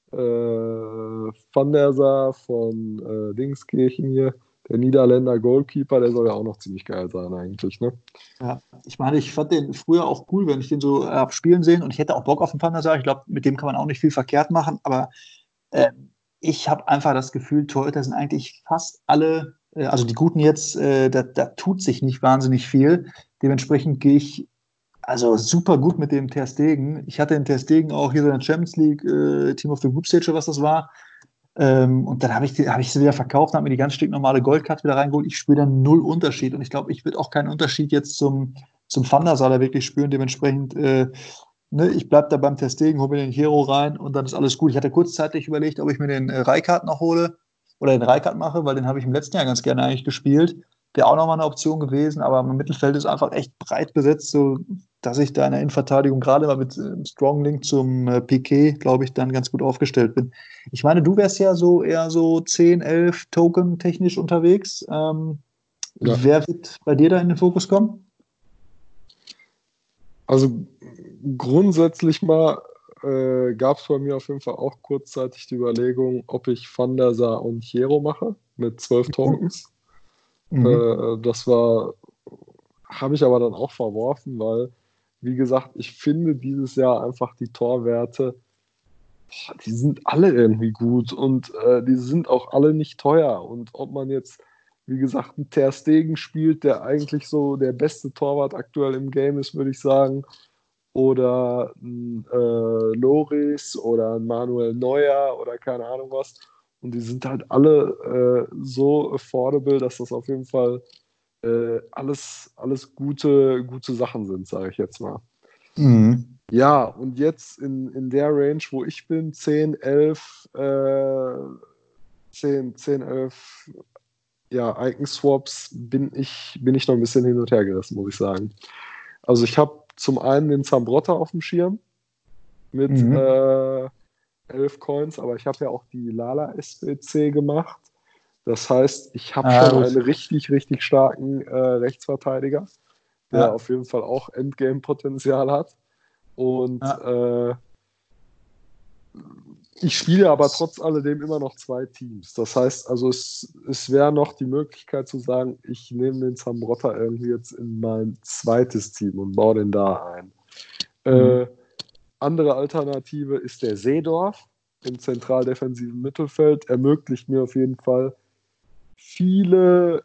Van der Sar von Dingskirchen hier, der Niederländer Goalkeeper, der soll ja auch noch ziemlich geil sein eigentlich, ne? Ja, ich meine, ich fand den früher auch cool, wenn ich den so hab spielen sehen und ich hätte auch Bock auf den Van der Sar. Ich glaube, mit dem kann man auch nicht viel verkehrt machen, aber äh, ich habe einfach das Gefühl, Torhüter sind eigentlich fast alle, also die Guten jetzt, da tut sich nicht wahnsinnig viel. Dementsprechend gehe ich also super gut mit dem Ter Stegen. Ich hatte den Ter Stegen auch hier so in der Champions League, Team of the Group Stage oder was das war. Und dann hab ich sie wieder verkauft, habe mir die ganz stinknormale Goldcard wieder reingeholt. Ich spüre dann null Unterschied. Und ich glaube, ich würde auch keinen Unterschied jetzt zum Van der Sar da wirklich spüren. Dementsprechend, ne, ich bleibe da beim Ter Stegen, hole mir den Hero rein und dann ist alles gut. Ich hatte kurzzeitig überlegt, ob ich mir den Rijkaard noch hole oder den Rijkaard mache, weil den habe ich im letzten Jahr ganz gerne eigentlich gespielt. Wäre auch nochmal eine Option gewesen, aber im Mittelfeld ist einfach echt breit besetzt, so dass ich da in der Innenverteidigung gerade mal mit Strong Link zum Piqué, glaube ich, dann ganz gut aufgestellt bin. Ich meine, du wärst ja so eher so 10, 11 Token technisch unterwegs. Ja. Wer wird bei dir da in den Fokus kommen? Also grundsätzlich mal gab es bei mir auf jeden Fall auch kurzzeitig die Überlegung, ob ich Van der Sar und Hierro mache mit 12 Tokens. Das habe ich aber dann auch verworfen, weil, wie gesagt, ich finde dieses Jahr einfach die Torwerte, die sind alle irgendwie gut und die sind auch alle nicht teuer. Und ob man jetzt, wie gesagt, einen Ter Stegen spielt, der eigentlich so der beste Torwart aktuell im Game ist, würde ich sagen, oder ein Loris oder ein Manuel Neuer oder keine Ahnung was. Und die sind halt alle so affordable, dass das auf jeden Fall alles gute Sachen sind, sage ich jetzt mal. Mhm. Ja, und jetzt in der Range, wo ich bin, 10, 11, 10, 11 ja, Icon-Swaps, bin ich noch ein bisschen hin und her gerissen, muss ich sagen. Also ich habe zum einen den Zambrotta auf dem Schirm mit 11 Coins, aber ich habe ja auch die Lala SBC gemacht. Das heißt, ich habe schon Gut. einen richtig, richtig starken Rechtsverteidiger, der Ja. auf jeden Fall auch Endgame-Potenzial hat. Und ich spiele aber trotz alledem immer noch 2 Teams. Das heißt, also es wäre noch die Möglichkeit zu sagen, ich nehme den Zambrotta irgendwie jetzt in mein zweites Team und baue den da ein. Andere Alternative ist der Seedorf im zentraldefensiven Mittelfeld. Ermöglicht mir auf jeden Fall viele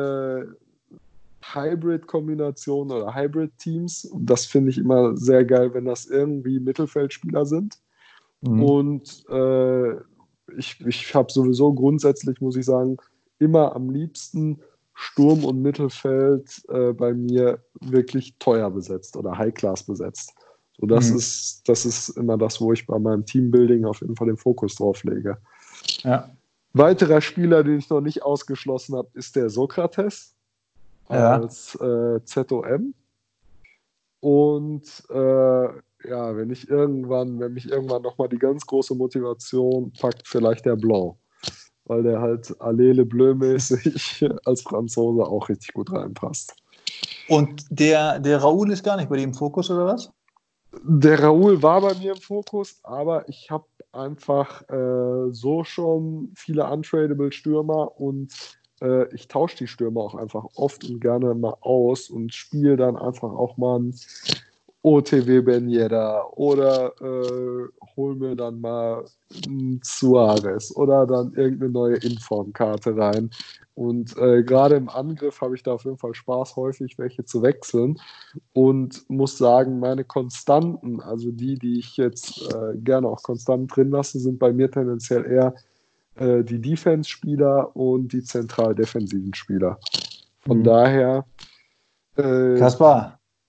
Hybrid-Kombinationen oder Hybrid-Teams. Und das finde ich immer sehr geil, wenn das irgendwie Mittelfeldspieler sind. Und ich habe sowieso grundsätzlich, muss ich sagen, immer am liebsten Sturm und Mittelfeld bei mir wirklich teuer besetzt oder High-Class besetzt. So, das ist immer das, wo ich bei meinem Teambuilding auf jeden Fall den Fokus drauf lege. Ja. Weiterer Spieler, den ich noch nicht ausgeschlossen habe, ist der Sokrates als ZOM. Und wenn mich irgendwann nochmal die ganz große Motivation packt, vielleicht der Blanc. Weil der halt Allele Bleu-mäßig als Franzose auch richtig gut reinpasst. Und der Raoul ist gar nicht bei dir im Fokus, oder was? Der Raoul war bei mir im Fokus, aber ich habe einfach so schon viele untradable Stürmer und ich tausche die Stürmer auch einfach oft und gerne mal aus und spiele dann einfach auch mal ein OTW Ben Yedda oder hol mir dann mal einen Suarez oder dann irgendeine neue Informkarte rein. Und gerade im Angriff habe ich da auf jeden Fall Spaß, häufig welche zu wechseln und muss sagen, meine Konstanten, also die ich jetzt gerne auch konstant drin lasse, sind bei mir tendenziell eher die Defense-Spieler und die zentral defensiven Spieler. Von daher Kaspar,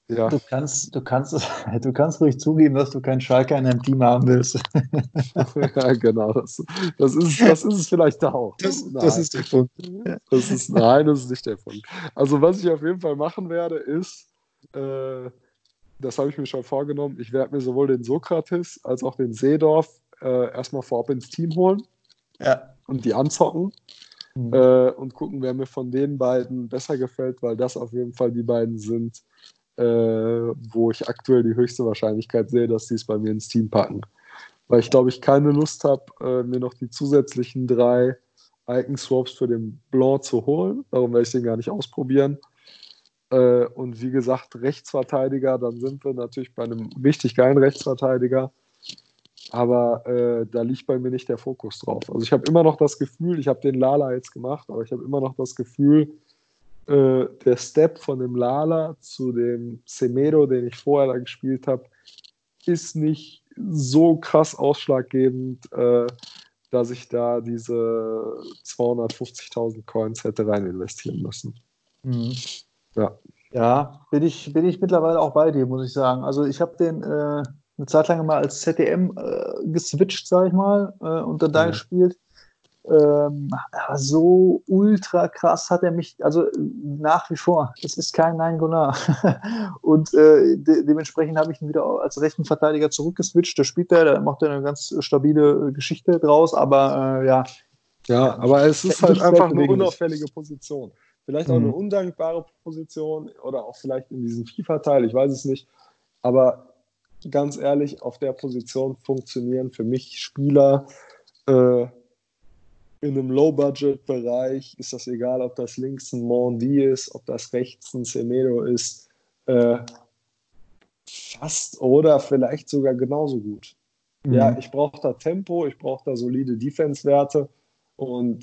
Ja, Du kannst ruhig zugeben, dass du keinen Schalker in deinem Team haben willst. ja, genau. Das ist es vielleicht auch. Das Nein. ist der Punkt. Ja. Das ist nicht der Punkt. Also, was ich auf jeden Fall machen werde, ist, äh, das habe ich mir schon vorgenommen, ich werde mir sowohl den Sokrates als auch den Seedorf erstmal vorab ins Team holen Ja. und die anzocken Mhm. und gucken, wer mir von den beiden besser gefällt, weil das auf jeden Fall die beiden sind, wo ich aktuell die höchste Wahrscheinlichkeit sehe, dass sie es bei mir ins Team packen. Weil ich glaube, ich keine Lust habe, mir noch die zusätzlichen 3 Icon-Swaps für den Blanc zu holen. Darum werde ich den gar nicht ausprobieren. Und wie gesagt, Rechtsverteidiger, dann sind wir natürlich bei einem richtig geilen Rechtsverteidiger. Aber da liegt bei mir nicht der Fokus drauf. Also ich habe immer noch das Gefühl, ich habe den Lala jetzt gemacht, aber ich habe immer noch das Gefühl, der Step von dem Lala zu dem Semedo, den ich vorher da gespielt habe, ist nicht so krass ausschlaggebend, dass ich da diese 250.000 Coins hätte rein investieren müssen. Mhm. Ja. Ja, bin ich mittlerweile auch bei dir, muss ich sagen. Also ich habe den eine Zeit lang mal als ZDM geswitcht, sag ich mal, und dann da Mhm. gespielt. Aber so ultra krass hat er mich, also nach wie vor, es ist kein Nainggolan. Und dementsprechend habe ich ihn wieder als rechten Verteidiger zurückgeswitcht. Da spielt er, da macht er eine ganz stabile Geschichte draus, aber ja, Ja, aber es ist halt nichts einfach eine Weltbewegendes. unauffällige Position. Vielleicht auch eine Mhm. undankbare Position oder auch vielleicht in diesem FIFA-Teil, ich weiß es nicht. Aber ganz ehrlich, auf der Position funktionieren für mich Spieler in einem Low-Budget-Bereich. Ist das egal, ob das links ein Mondi ist, ob das rechts ein Semedo ist. Äh, fast oder vielleicht sogar genauso gut. Ja, Mhm. ich brauche da Tempo, ich brauche da solide Defense-Werte und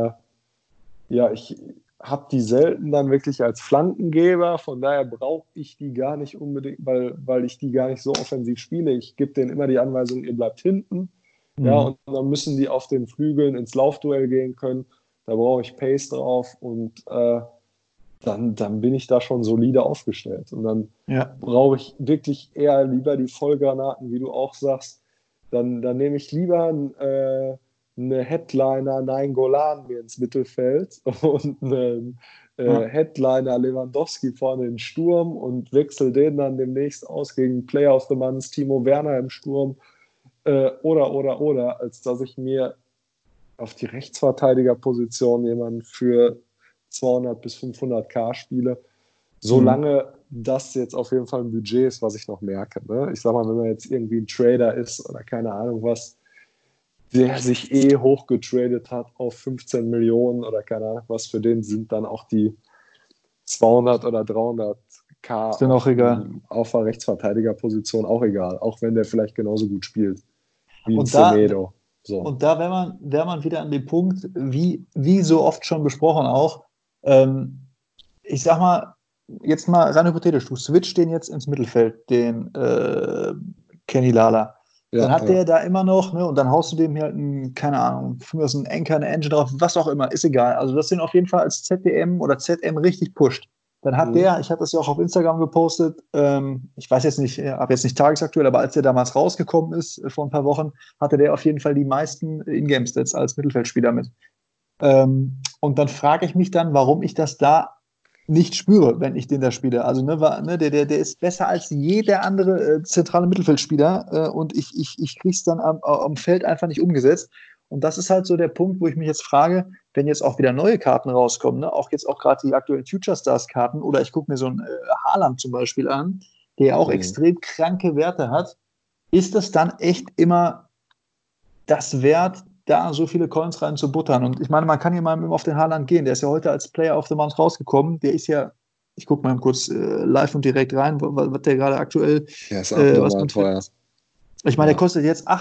ja, ich habe die selten dann wirklich als Flankengeber, von daher brauche ich die gar nicht unbedingt, weil ich die gar nicht so offensiv spiele. Ich gebe denen immer die Anweisung, ihr bleibt hinten. Ja, Mhm. und dann müssen die auf den Flügeln ins Laufduell gehen können. Da brauche ich Pace drauf und dann bin ich da schon solide aufgestellt. Und dann Ja. brauche ich wirklich eher lieber die Vollgranaten, wie du auch sagst. Dann nehme ich lieber eine Headliner Nainggolan mir ins Mittelfeld und einen Ja. Headliner Lewandowski vorne in den Sturm und wechsle den dann demnächst aus gegen Player of the Month Timo Werner im Sturm oder, als dass ich mir auf die Rechtsverteidigerposition jemanden für 200 bis 500k spiele, Mhm. solange das jetzt auf jeden Fall ein Budget ist, was ich noch merke. Ne? Ich sag mal, wenn man jetzt irgendwie ein Trader ist oder keine Ahnung was, der sich hochgetradet hat auf 15 Millionen oder keine Ahnung was, für den sind dann auch die 200 oder 300k Ist dann auch egal. auf der Rechtsverteidigerposition auch egal, auch wenn der vielleicht genauso gut spielt wie ein Und da, Semedo. So. und da wäre man wieder an dem Punkt, wie so oft schon besprochen auch, ähm, ich sag mal, jetzt mal rein hypothetisch, du switcht den jetzt ins Mittelfeld, den Kenny Lala. Dann Ja, hat ja. der da immer noch, ne, und dann haust du dem hier halt einen, keine Ahnung, von mir aus einen Anchor, eine Engine drauf, was auch immer, ist egal. Also, dass den auf jeden Fall als ZDM oder ZM richtig pusht. Dann hat Mhm. der, ich habe das ja auch auf Instagram gepostet, ich weiß jetzt nicht, habe jetzt nicht tagesaktuell, aber als der damals rausgekommen ist, vor ein paar Wochen, hatte der auf jeden Fall die meisten Ingame-Stats als Mittelfeldspieler mit. Und dann frage ich mich dann, warum ich das da nicht spüre, wenn ich den da spiele. Also der ist besser als jeder andere zentrale Mittelfeldspieler und ich kriege es dann am Feld einfach nicht umgesetzt. Und das ist halt so der Punkt, wo ich mich jetzt frage, wenn jetzt auch wieder neue Karten rauskommen, ne? Auch jetzt auch gerade die aktuellen Future Stars Karten oder ich gucke mir so einen Haaland zum Beispiel an, der ja auch Mhm. extrem kranke Werte hat, ist das dann echt immer das wert, da so viele Coins rein zu buttern. Und ich meine, man kann hier mal auf den Haaland gehen. Der ist ja heute als Player of the Month rausgekommen. Der ist ja, ich gucke mal kurz live und direkt rein, was der gerade aktuell, Ja, ist was abnormal man für. teuer. Ich meine, der Ja. kostet jetzt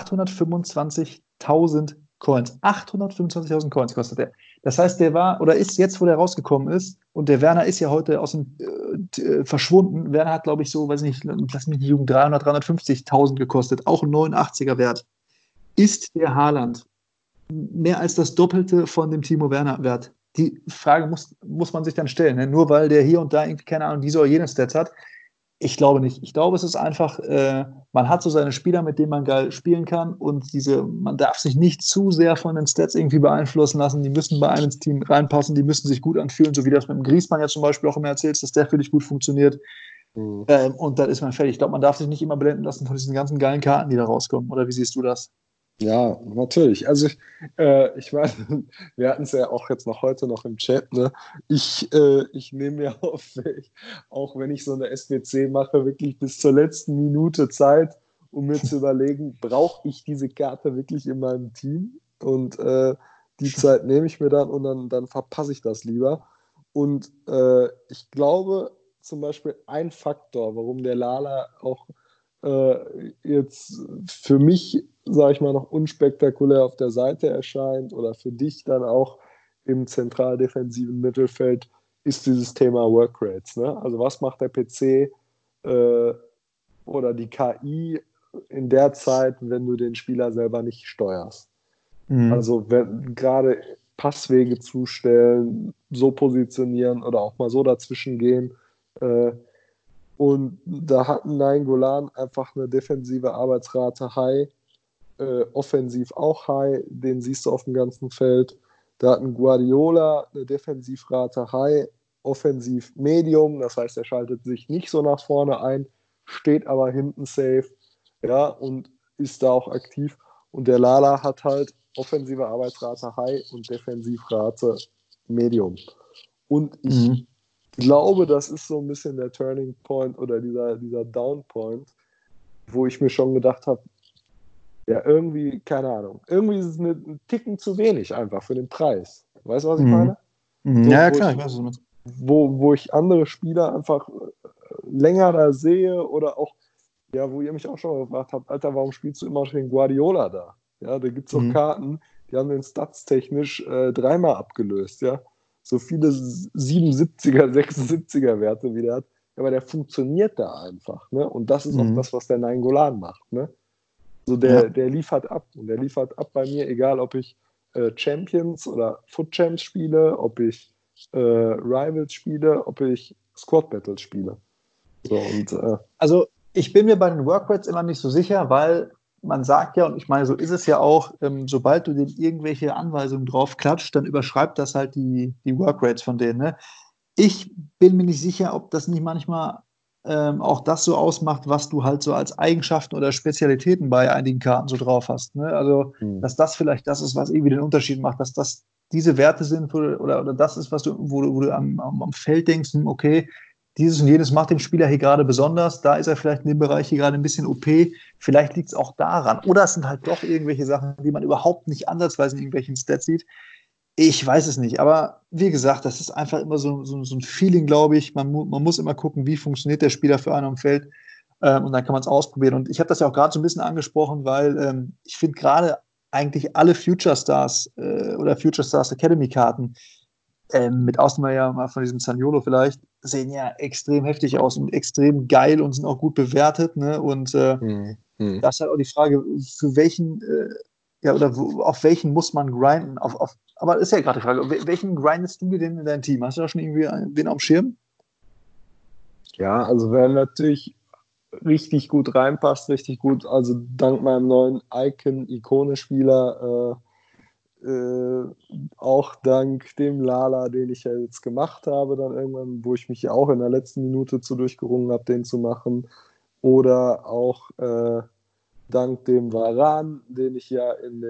825.000 Coins. 825.000 Coins kostet der. Das heißt, der war oder ist jetzt, wo der rausgekommen ist, und der Werner ist ja heute aus dem verschwunden. Werner hat, glaube ich, so, weiß nicht, lass mich nicht lügen, 300, 350.000 gekostet. Auch ein 89er Wert. Ist der Haaland mehr als das Doppelte von dem Timo Werner wert? Die Frage muss man sich dann stellen. Ne? Nur weil der hier und da irgendwie, keine Ahnung, diese oder jene Stats hat. Ich glaube nicht. Ich glaube, es ist einfach, man hat so seine Spieler, mit denen man geil spielen kann und man darf sich nicht zu sehr von den Stats irgendwie beeinflussen lassen. Die müssen bei einem ins Team reinpassen, die müssen sich gut anfühlen, so wie das mit dem Griezmann ja zum Beispiel auch immer erzählt, dass der für dich gut funktioniert. Mhm. Und dann ist man fertig. Ich glaube, man darf sich nicht immer blenden lassen von diesen ganzen geilen Karten, die da rauskommen. Oder wie siehst du das? Ja, natürlich. Also ich meine, wir hatten es ja auch jetzt noch heute noch im Chat, ne? Ich nehme mir auf, auch wenn ich so eine SBC mache, wirklich bis zur letzten Minute Zeit, um mir zu überlegen, brauche ich diese Karte wirklich in meinem Team? Und die Zeit nehme ich mir dann und dann verpasse ich das lieber. Und ich glaube zum Beispiel ein Faktor, warum der Lala auch jetzt für mich, sage ich mal, noch unspektakulär auf der Seite erscheint oder für dich dann auch im zentral defensiven Mittelfeld, ist dieses Thema Workrates. Ne? Also was macht der PC oder die KI in der Zeit, wenn du den Spieler selber nicht steuerst? Mhm. Also gerade Passwege zustellen, so positionieren oder auch mal so dazwischen gehen. Und da hat ein Nainggolan einfach eine defensive Arbeitsrate high, offensiv auch high, den siehst du auf dem ganzen Feld. Da hat ein Guardiola eine Defensivrate high, offensiv medium, das heißt, er schaltet sich nicht so nach vorne ein, steht aber hinten safe, ja, und ist da auch aktiv. Und der Lala hat halt offensive Arbeitsrate high und Defensivrate medium. Und ich Mhm. glaube, das ist so ein bisschen der Turning Point oder dieser Down Point, wo ich mir schon gedacht habe, ja, irgendwie, keine Ahnung, irgendwie ist es mir ein Ticken zu wenig einfach für den Preis. Weißt du, was ich Mhm. meine? Mhm. Ja, So, ja, klar, ich weiß, was du meinst. wo ich andere Spieler einfach länger da sehe oder auch, ja, wo ihr mich auch schon mal gefragt habt, Alter, warum spielst du immer schon den Guardiola da? Ja, da gibt es doch Mhm. Karten, die haben den Stats technisch dreimal abgelöst, ja. So viele 77er, 76er Werte wie der hat. Aber der funktioniert da einfach, ne? Und das ist auch Mhm. das, was der Nainggolan macht, ne? So Ja. der liefert ab. Und der liefert ab bei mir, egal ob ich Champions oder Foot Champs spiele, ob ich Rivals spiele, ob ich Squad Battles spiele. So, und Also ich bin mir bei den Workrates immer nicht so sicher, weil man sagt ja, und ich meine, so ist es ja auch, sobald du denen irgendwelche Anweisungen drauf klatscht, dann überschreibt das halt die Workrates von denen. Ne? Ich bin mir nicht sicher, ob das nicht manchmal auch das so ausmacht, was du halt so als Eigenschaften oder Spezialitäten bei einigen Karten so drauf hast. Ne? Also, hm, dass das vielleicht das ist, was irgendwie den Unterschied macht, dass das diese Werte sind oder das ist, was wo du am Feld denkst, okay, dieses und jenes macht den Spieler hier gerade besonders, da ist er vielleicht in dem Bereich hier gerade ein bisschen OP, vielleicht liegt es auch daran. Oder es sind halt doch irgendwelche Sachen, die man überhaupt nicht ansatzweise in irgendwelchen Stats sieht. Ich weiß es nicht, aber wie gesagt, das ist einfach immer so ein Feeling, glaube ich. Man muss immer gucken, wie funktioniert der Spieler für einen am Feld und dann kann man es ausprobieren. Und ich habe das ja auch gerade so ein bisschen angesprochen, weil ich finde gerade eigentlich alle Future Stars oder Future Stars Academy Karten, mit Ausnahme ja mal von diesem Zaniolo vielleicht, sehen ja extrem heftig aus und extrem geil und sind auch gut bewertet. Ne? Und hm, hm. das ist halt auch die Frage, für welchen, ja, oder auf welchen muss man grinden? Aber ist ja gerade die Frage, welchen grindest du dir denn in dein Team? Hast du da schon irgendwie den auf dem Schirm? Ja, also wer natürlich richtig gut reinpasst, richtig gut, also dank meinem neuen Icon-Ikone-Spieler, auch dank dem Lala, den ich ja jetzt gemacht habe, dann irgendwann, wo ich mich ja auch in der letzten Minute zu durchgerungen habe, den zu machen. Oder auch dank dem Varan, den ich ja in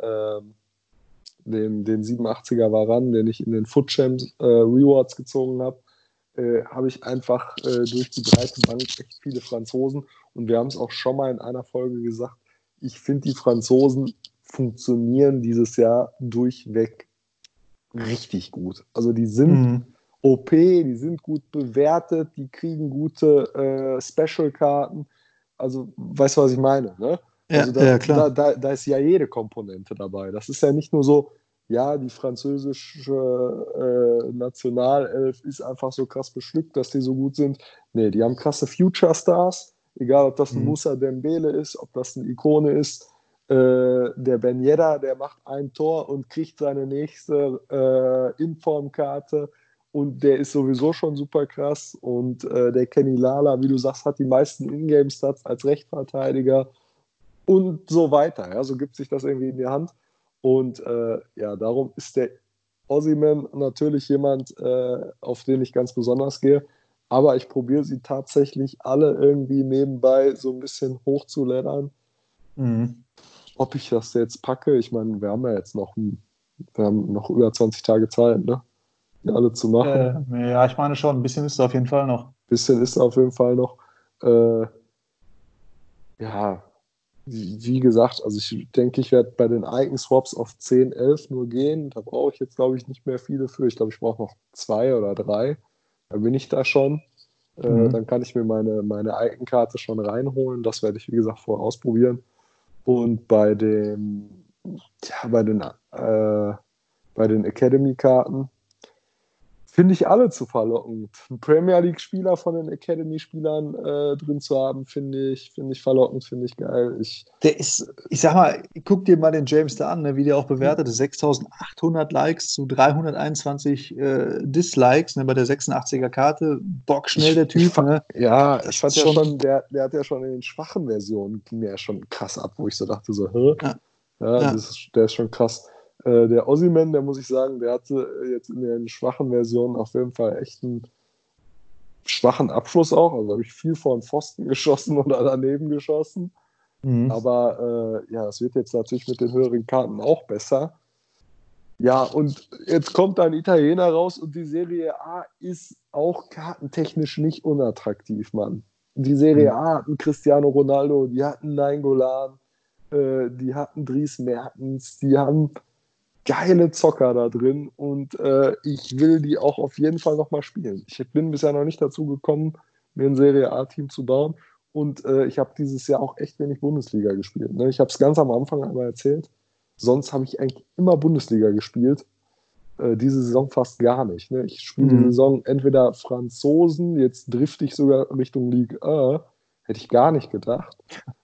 den 87er Varan, den ich in den Foot Champs Rewards gezogen habe, habe ich einfach durch die breite Bank echt viele Franzosen. Und wir haben es auch schon mal in einer Folge gesagt, ich finde, die Franzosen funktionieren dieses Jahr durchweg richtig gut. Also die sind Mhm. OP, die sind gut bewertet, die kriegen gute Special-Karten. Also, weißt du, was ich meine? Ne? Also Ja, ja, klar. da ist ja jede Komponente dabei. Das ist ja nicht nur so, ja, die französische Nationalelf ist einfach so krass bestückt, dass die so gut sind. Nee, die haben krasse Future Stars, egal ob das ein Mhm. Moussa Dembele ist, ob das eine Ikone ist. Der Ben Yedder, der macht ein Tor und kriegt seine nächste Informkarte und der ist sowieso schon super krass und der Kenny Lala, wie du sagst, hat die meisten Ingame-Stats als Rechtsverteidiger und so weiter. Ja, so gibt sich das irgendwie in die Hand. Und ja, darum ist der Osimhen natürlich jemand, auf den ich ganz besonders gehe. Aber ich probiere sie tatsächlich alle irgendwie nebenbei so ein bisschen hochzuleddern. Mhm. Ob ich das jetzt packe, ich meine, wir haben ja jetzt noch, über 20 Tage Zeit, ne? Die alle zu machen. Ja, ich meine schon, ein bisschen ist es auf jeden Fall noch. Bisschen ist auf jeden Fall noch. Ja, wie gesagt, also ich denke, ich werde bei den Icon-Swaps auf 10, 11 nur gehen. Da brauche ich jetzt, glaube ich, nicht mehr viele für. Ich glaube, ich brauche noch 2 oder 3. Da bin ich da schon. Dann kann ich mir meine Icon-Karte schon reinholen. Das werde ich, wie gesagt, vorher ausprobieren. Und bei den Academy-Karten finde ich alle zu verlockend. Einen Premier League-Spieler von den Academy-Spielern drin zu haben, finde ich verlockend, finde ich geil. Der ist, ich sag mal, guck dir mal den James da an, ne, wie der auch bewertet ist. 6.800 Likes zu 321 Dislikes, ne, bei der 86er Karte. Bockschnell der Typ. Ne? Ja, Das ich fand ist ja schon, der hat ja schon in den schwachen Versionen, ging der ja schon krass ab, wo ich so dachte, so, hä? Ja, Ja, ja. der ist schon krass. Der Osimhen, der muss ich sagen, der hatte jetzt in den schwachen Versionen auf jeden Fall echt einen schwachen Abschluss auch. Also habe ich viel vor den Pfosten geschossen oder daneben geschossen. Mhm. Aber ja, es wird jetzt natürlich mit den höheren Karten auch besser. Ja, und jetzt kommt ein Italiener raus und die Serie A ist auch kartentechnisch nicht unattraktiv, Mann. Die Serie Mhm. A hatten Cristiano Ronaldo, die hatten Nainggolan, die hatten Dries Mertens, die haben geile Zocker da drin und ich will die auch auf jeden Fall nochmal spielen. Ich bin bisher noch nicht dazu gekommen, mir ein Serie A-Team zu bauen und ich habe dieses Jahr auch echt wenig Bundesliga gespielt. Ne? Ich habe es ganz am Anfang einmal erzählt. Sonst habe ich eigentlich immer Bundesliga gespielt. Diese Saison fast gar nicht. Ne? Ich spiele die Mhm. Saison entweder Franzosen, jetzt drifte ich sogar Richtung Ligue 1, hätte ich gar nicht gedacht.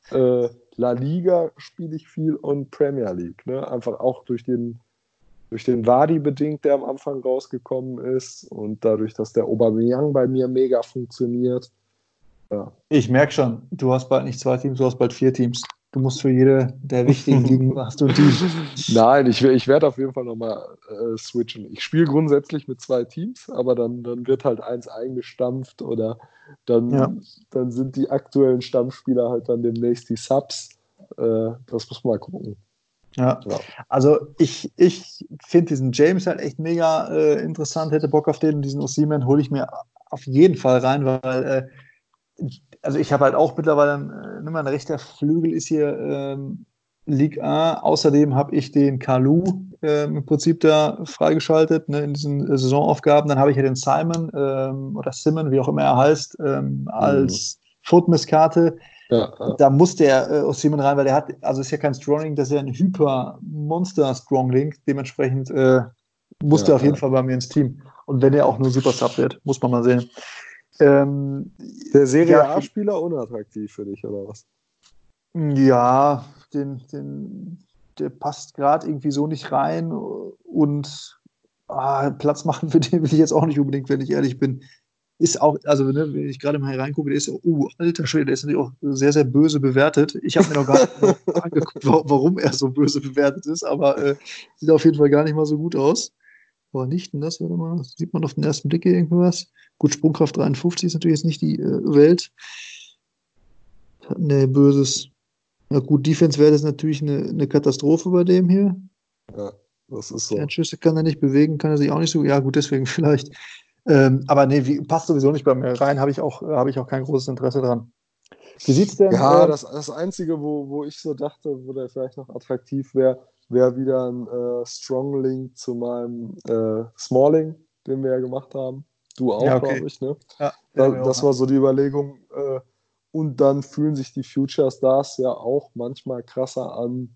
La Liga spiele ich viel und Premier League. Ne? Einfach auch durch den Vardy bedingt, der am Anfang rausgekommen ist und dadurch, dass der Aubameyang bei mir mega funktioniert. Ja. Ich merke schon, du hast bald nicht 2 Teams, du hast bald 4 Teams. Du musst für jede der wichtigen Ligen hast du ein Team. Nein, ich werde auf jeden Fall nochmal switchen. Ich spiele grundsätzlich mit 2 Teams, aber dann wird halt eins eingestampft oder Ja. dann sind die aktuellen Stammspieler halt dann demnächst die Subs. Das muss man mal gucken. Ja, Ja. also ich finde diesen James halt echt mega interessant, hätte Bock auf den, diesen Osimhen hole ich mir auf jeden Fall rein, weil also ich habe halt auch mittlerweile, mein rechter Flügel ist hier Ligue 1, außerdem habe ich den Kalou im Prinzip da freigeschaltet, ne, in diesen Saisonaufgaben, dann habe ich ja den Simon oder Simon, wie auch immer er heißt, Mhm. als Footmiss-Karte. Ja, ja, Da muss der Osimhen rein, weil der hat, also ist ja kein Strongling, das ist ja ein Hyper-Monster-Strongling. Dementsprechend muss der ja, auf jeden ja. Fall bei mir ins Team. Und wenn er auch nur Super Sub wird, muss man mal sehen. Ähm, Der Serie ja, A-Spieler unattraktiv für dich, oder was? ja, der passt gerade irgendwie so nicht rein und Platz machen für den will ich jetzt auch nicht unbedingt, wenn ich ehrlich bin. Ist auch, also ne, wenn ich gerade mal hier reingucke, der ist, alter Schwede, der ist natürlich auch sehr, sehr böse bewertet. Ich habe mir noch gar nicht genau angeguckt, warum er so böse bewertet ist, aber sieht auf jeden Fall gar nicht mal so gut aus. Aber nicht, denn das, warte mal, sieht man auf den ersten Blick hier irgendwas? Gut, Sprungkraft 53 ist natürlich jetzt nicht die Welt. Nee, böses. Ja gut, Defense-Wert ist natürlich eine Katastrophe bei dem hier. Ja, das ist so. Fernschüsse kann er nicht bewegen, kann er sich auch nicht so. Ja, gut, deswegen vielleicht. Aber nee, passt sowieso nicht bei mir rein, habe ich auch kein großes Interesse dran. Wie sieht's denn? Ja, das Einzige, wo ich so dachte, wo der vielleicht noch attraktiv wäre, wäre wieder ein Strong Link zu meinem Smalling, den wir ja gemacht haben. Du Ja, auch, okay. glaube ich, ne? Ja, den haben wir auch. Das war so die Überlegung. Und dann fühlen sich die Future Stars ja auch manchmal krasser an,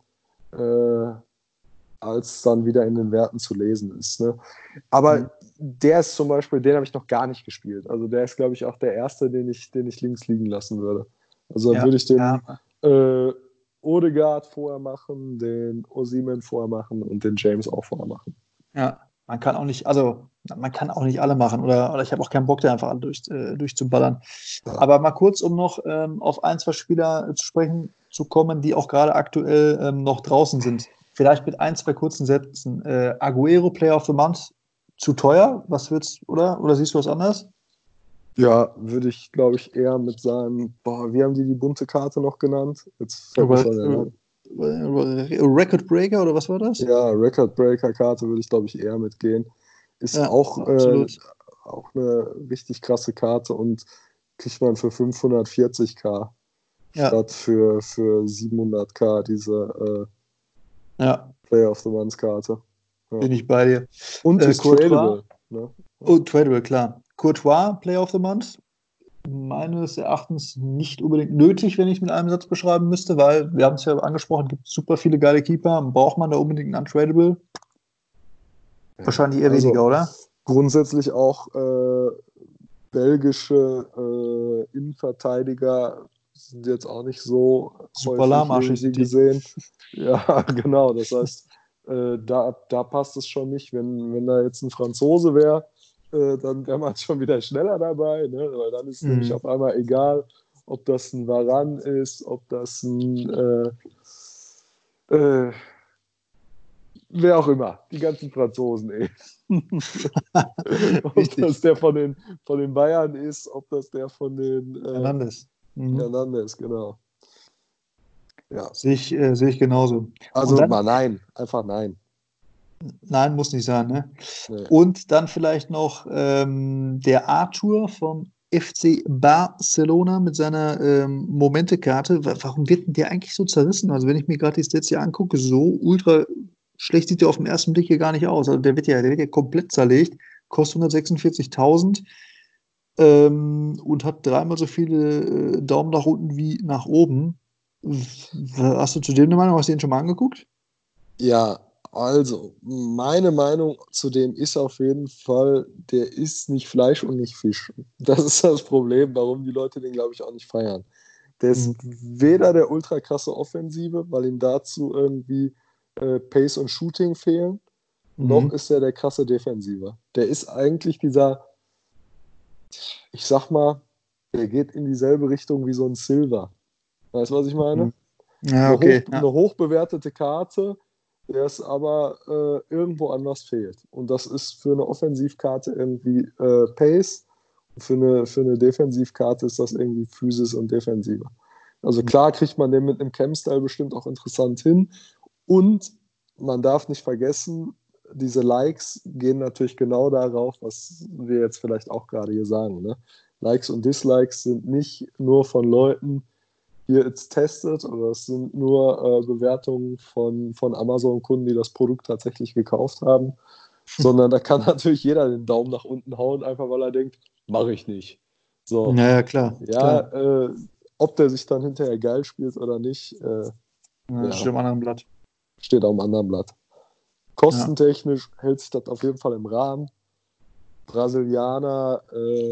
als dann wieder in den Werten zu lesen ist. Ne? Mhm. Aber der ist zum Beispiel, den habe ich noch gar nicht gespielt. Also der ist, glaube ich, auch der erste, den ich links liegen lassen würde. Also dann Ja, würde ich ja, den Odegaard vorher machen, den Osimhen vorher machen und den James auch vorher machen. ja. Man kann auch nicht, also man kann auch nicht alle machen oder ich habe auch keinen Bock, da einfach alle durchzuballern. Ja. Aber mal kurz, um noch auf ein, zwei Spieler zu sprechen zu kommen, die auch gerade aktuell noch draußen sind. Vielleicht mit ein, zwei kurzen Sätzen. Aguero, Player of the Month, zu teuer? Was wird's, oder? Oder siehst du was anderes? Ja, würde ich, glaube ich, eher mit seinem, wie haben die bunte Karte noch genannt? Jetzt fällt mir Über, schon der Name. Record Breaker oder was war das? Ja, Record Breaker Karte würde ich, glaube ich, eher mitgehen. Ist Ja, auch absolut. eine richtig krasse Karte und kriegt man für 540k Ja, statt für 700k diese ja, Player of the Month Karte. Ja. bin ich bei dir. Und ist Courtois. tradable. Ne? Oh, tradable, klar. Courtois, Player of the Month. Meines Erachtens nicht unbedingt nötig, wenn ich es mit einem Satz beschreiben müsste, weil wir haben es ja angesprochen, es gibt super viele geile Keeper. Braucht man da unbedingt einen Untradable? Wahrscheinlich eher Also weniger, oder? grundsätzlich auch belgische Innenverteidiger sind jetzt auch nicht so Super häufig lahmarschig irgendwie sind die. gesehen. Ja, genau. Das heißt, da passt es schon nicht. Wenn da jetzt ein Franzose wäre, dann wäre man schon wieder schneller dabei, ne? Weil dann ist nämlich auf einmal egal, ob das ein Varane ist, ob das ein wer auch immer, die ganzen Franzosen, ey. Ob Richtig. das der von den Bayern ist, ob das der von den Hernandez. Hernandez, genau. Ja. Sehe ich genauso. Und Also dann, mal nein, einfach nein. nein, muss nicht sein, ne? Nee. Und dann vielleicht noch der Arthur vom FC Barcelona mit seiner Momente-Karte. Warum wird denn der eigentlich so zerrissen? Also wenn ich mir gerade die Stats hier angucke, so ultra schlecht sieht der auf den ersten Blick hier gar nicht aus. Also der wird ja komplett zerlegt, kostet 146.000 und hat dreimal so viele Daumen nach unten wie nach oben. Hast du zu dem eine Meinung? Hast du den schon mal angeguckt? Ja, also meine Meinung zu dem ist auf jeden Fall, der ist nicht Fleisch und nicht Fisch. Das ist das Problem, warum die Leute den, glaube ich, auch nicht feiern. Der ist Mhm. weder der ultra krasse Offensive, weil ihm dazu irgendwie Pace und Shooting fehlen, noch Mhm. ist er der krasse Defensive. Der ist eigentlich dieser, ich sag mal, der geht in dieselbe Richtung wie so ein Silver. Weißt du, was ich meine? Mhm. Ja, okay. Ja. Eine hochbewertete Karte, der es aber irgendwo anders fehlt. Und das ist für eine Offensivkarte irgendwie Pace. Und für eine Defensivkarte ist das irgendwie Physis und Defensive. Also klar kriegt man den mit einem Cam-Style bestimmt auch interessant hin. Und man darf nicht vergessen, diese Likes gehen natürlich genau darauf, was wir jetzt vielleicht auch gerade hier sagen. Ne? Likes und Dislikes sind nicht nur von Leuten, hier jetzt testet, oder es sind nur Bewertungen von Amazon-Kunden, die das Produkt tatsächlich gekauft haben, sondern da kann natürlich jeder den Daumen nach unten hauen, einfach weil er denkt, mache ich nicht. So, Ja, ja, klar, ja, klar. ob der sich dann hinterher geil spielt oder nicht, Ja, ja, steht am anderen Blatt. steht auf dem anderen Blatt. Ja. Kostentechnisch hält sich das auf jeden Fall im Rahmen. Brasilianer,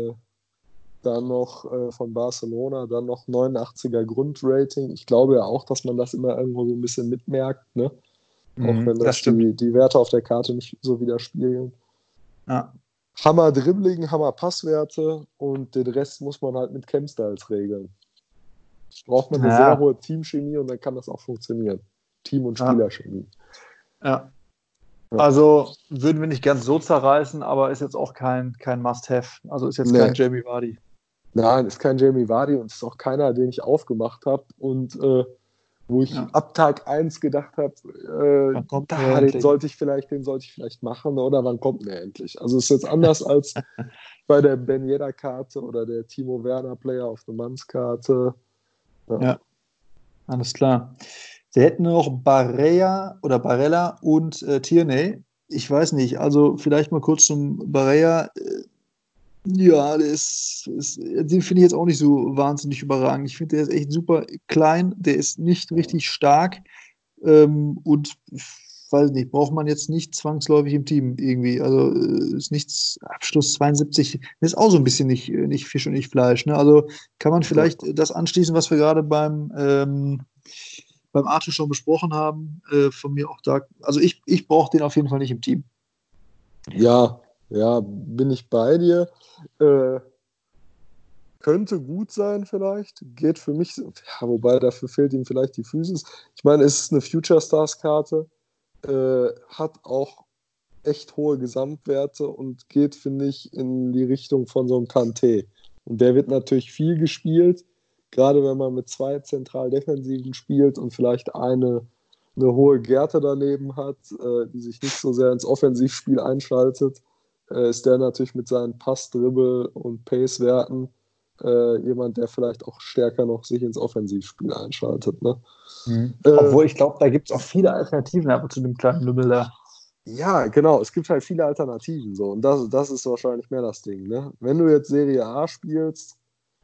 dann noch von Barcelona, dann noch 89er Grundrating. Ich glaube ja auch, dass man das immer irgendwo so ein bisschen mitmerkt, ne? Auch wenn Das das stimmt. die Werte auf der Karte nicht so widerspiegeln. Ja. Hammer Dribbling, Hammer Passwerte und den Rest muss man halt mit Chem-Styles regeln. Braucht man eine sehr Ja, hohe Teamchemie und dann kann das auch funktionieren. Team- und ja, Spielerchemie. ja. Ja. Also würden wir nicht ganz so zerreißen, aber ist jetzt auch kein Must-Have. Also ist jetzt kein Nee, Jamie Vardy. nein, ist kein Jamie Vardy und ist auch keiner, den ich aufgemacht habe und wo ich Ja. ab Tag 1 gedacht habe, Wann kommt der den endlich? sollte ich vielleicht machen oder wann kommt der endlich? Also es ist jetzt anders als bei der Ben Yedder-Karte oder der Timo Werner Player of the Month-Karte. Ja. Ja, alles klar. Sie hätten noch Barella und Tierney. Ich weiß nicht, also vielleicht mal kurz zum Barella. Ja, den finde ich jetzt auch nicht so wahnsinnig überragend. Ich finde, der ist echt super klein, der ist nicht richtig stark und weiß nicht, braucht man jetzt nicht zwangsläufig im Team irgendwie. Also ist nichts, Abschluss 72, das ist auch so ein bisschen nicht Fisch und nicht Fleisch. Ne? Also kann man Ja. vielleicht das anschließen, was wir gerade beim Arthur schon besprochen haben, von mir auch da. Also ich brauche den auf jeden Fall nicht im Team. Ja, Ja, bin ich bei dir. Äh, Könnte gut sein vielleicht. Geht für mich, ja, wobei dafür fehlt ihm vielleicht die Physis. Ich meine, es ist eine Future Stars Karte, hat auch echt hohe Gesamtwerte und geht, finde ich, in die Richtung von so einem Kanté. Und der wird natürlich viel gespielt, gerade wenn man mit zwei Zentraldefensiven spielt und vielleicht eine hohe Gerte daneben hat, die sich nicht so sehr ins Offensivspiel einschaltet, ist der natürlich mit seinen Pass, Dribble und Pace-Werten jemand, der vielleicht auch stärker noch sich ins Offensivspiel einschaltet. Ne? Äh, Obwohl ich glaube, da gibt es auch viele Alternativen aber zu dem kleinen Lümmel da. Ja, genau. Es gibt halt viele Alternativen so. Und das ist wahrscheinlich mehr das Ding. Ne? Wenn du jetzt Serie A spielst,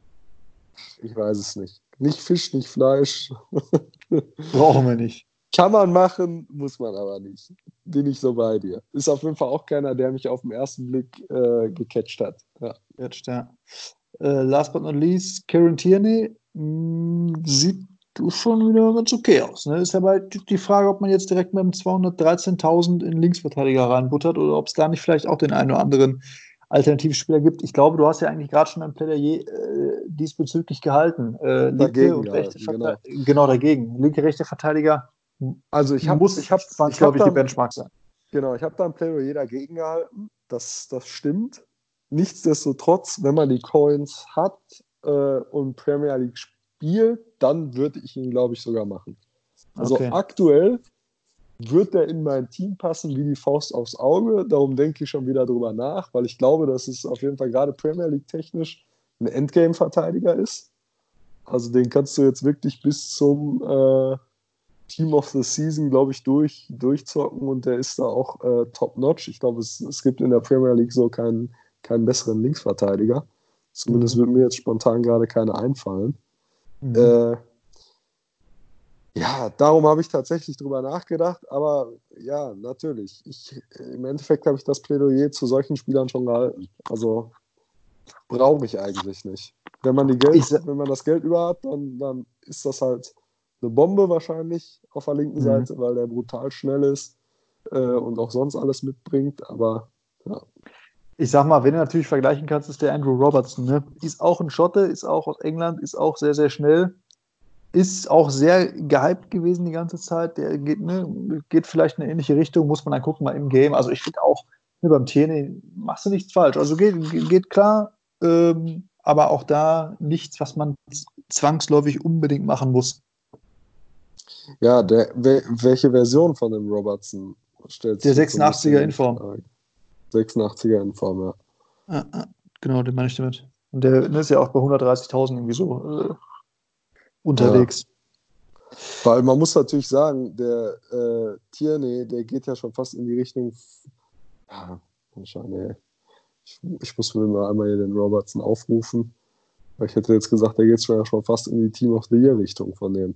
ich weiß es nicht. Nicht Fisch, nicht Fleisch. Brauchen wir nicht. Kann man machen, muss man aber nicht. Bin ich so bei dir. Ist auf jeden Fall auch keiner, der mich auf den ersten Blick gecatcht hat. Ja. Jetzt, ja. Last but not least, Kieran Tierney sieht schon wieder ganz okay aus. Ne? Ist aber die Frage, ob man jetzt direkt mit dem 213.000 in Linksverteidiger reinbuttert oder ob es da nicht vielleicht auch den einen oder anderen Alternativspieler gibt. Ich glaube, du hast ja eigentlich gerade schon ein Plädoyer diesbezüglich gehalten. Linke Dagegen und rechte gehalten, genau. Verteidiger, genau dagegen. Linke, rechte Verteidiger Also muss ich zwangsläufig die dann, Benchmark sein. genau, ich habe da ein Plädoyer dagegen gehalten. Das stimmt. Nichtsdestotrotz, wenn man die Coins hat und Premier League spielt, dann würde ich ihn, glaube ich, sogar machen. Also Okay. aktuell wird der in mein Team passen wie die Faust aufs Auge. Darum denke ich schon wieder drüber nach, weil ich glaube, dass es auf jeden Fall gerade Premier League technisch ein Endgame-Verteidiger ist. Also den kannst du jetzt wirklich bis zum Team of the Season, glaube ich, durchzocken und der ist da auch top-notch. Ich glaube, es gibt in der Premier League so keinen besseren Linksverteidiger. Zumindest wird mir jetzt spontan gerade keiner einfallen. Äh, ja, darum habe ich tatsächlich drüber nachgedacht, aber ja, natürlich. Im Endeffekt habe ich das Plädoyer zu solchen Spielern schon gehalten. Also brauche ich eigentlich nicht. Wenn man das Geld über hat, dann ist das halt eine Bombe wahrscheinlich auf der linken Seite, weil der brutal schnell ist und auch sonst alles mitbringt. Aber ja. Ich sag mal, wenn du natürlich vergleichen kannst, ist der Andrew Robertson. Ne? Ist auch ein Schotte, ist auch aus England, ist auch sehr, sehr schnell. Ist auch sehr gehypt gewesen die ganze Zeit. Der geht vielleicht in eine ähnliche Richtung, muss man dann gucken, mal im Game. Also ich finde auch, beim Tierney machst du nichts falsch. Also geht klar, aber auch da nichts, was man zwangsläufig unbedingt machen muss. Ja, welche Version von dem Robertson stellt Der sich jetzt so ein 86er bisschen in in Form. Frage? 86er in Form, ja. Genau, den meine ich damit. Und der ist ja auch bei 130.000 irgendwie so Ja. unterwegs. Weil man muss natürlich sagen, der Tierney, der geht ja schon fast in die Richtung. Ja, ich muss mir mal einmal hier den Robertson aufrufen. Weil ich hätte jetzt gesagt, der geht schon fast in die Team of the Year Richtung von dem.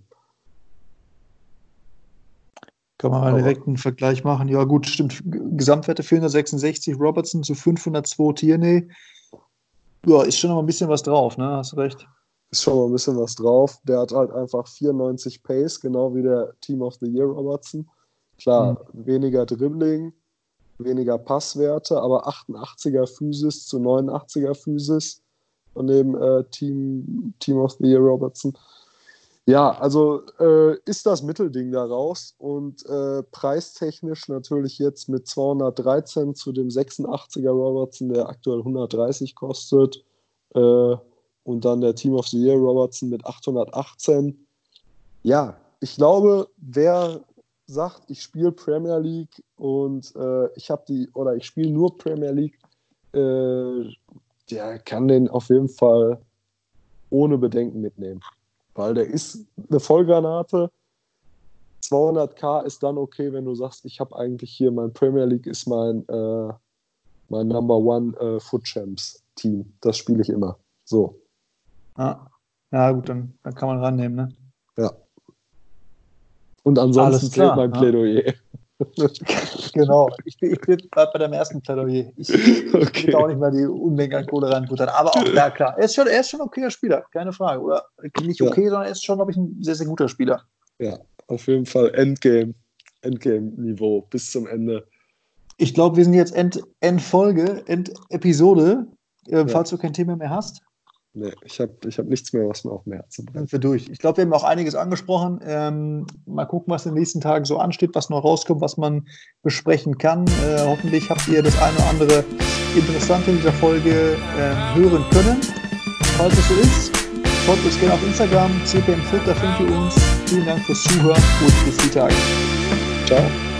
Kann man mal direkt einen Vergleich machen. Ja, gut, stimmt. Gesamtwerte 466, Robertson zu 502 Tierney. Ja, ist schon noch ein bisschen was drauf, ne? Hast du recht. Ist schon mal ein bisschen was drauf. Der hat halt einfach 94 Pace, genau wie der Team of the Year Robertson. Klar, weniger Dribbling, weniger Passwerte, aber 88er Physis zu 89er Physis von dem Team of the Year Robertson. Ja, also ist das Mittelding daraus und preistechnisch natürlich jetzt mit 213 zu dem 86er Robertson, der aktuell 130 kostet, und dann der Team of the Year Robertson mit 818. Ja, ich glaube, wer sagt, ich spiele Premier League und ich spiele nur Premier League, der kann den auf jeden Fall ohne Bedenken mitnehmen. Weil der ist eine Vollgranate. 200k ist dann okay, wenn du sagst, ich habe eigentlich hier mein Premier League ist mein Number One Foot Champs Team. Das spiele ich immer. So. Ja gut, dann kann man rannehmen, ne? Ja. Und ansonsten zählt mein Plädoyer. Genau, ich bin bei deinem ersten Plädoyer. Ich will auch nicht mal die Unmengen an Kohle reinbuttern. Aber auch da, klar, er ist schon ein okayer Spieler, keine Frage. Oder nicht okay, sondern er ist schon, glaube ich, ein sehr, sehr guter Spieler. Ja, auf jeden Fall Endgame-Niveau bis zum Ende. Ich glaube, wir sind jetzt Endfolge, Endepisode. Falls du kein Thema mehr hast. Nee, ich hab nichts mehr, was mir auf dem Herzen brennt. Sind wir durch. Ich glaube, wir haben auch einiges angesprochen. Mal gucken, was in den nächsten Tagen so ansteht, was noch rauskommt, was man besprechen kann. Hoffentlich habt ihr das eine oder andere Interessante in dieser Folge hören können. Falls es so ist, folgt uns gerne auf Instagram, CPM Foot, da findet ihr uns. Vielen Dank fürs Zuhören und bis die Tage. Ciao.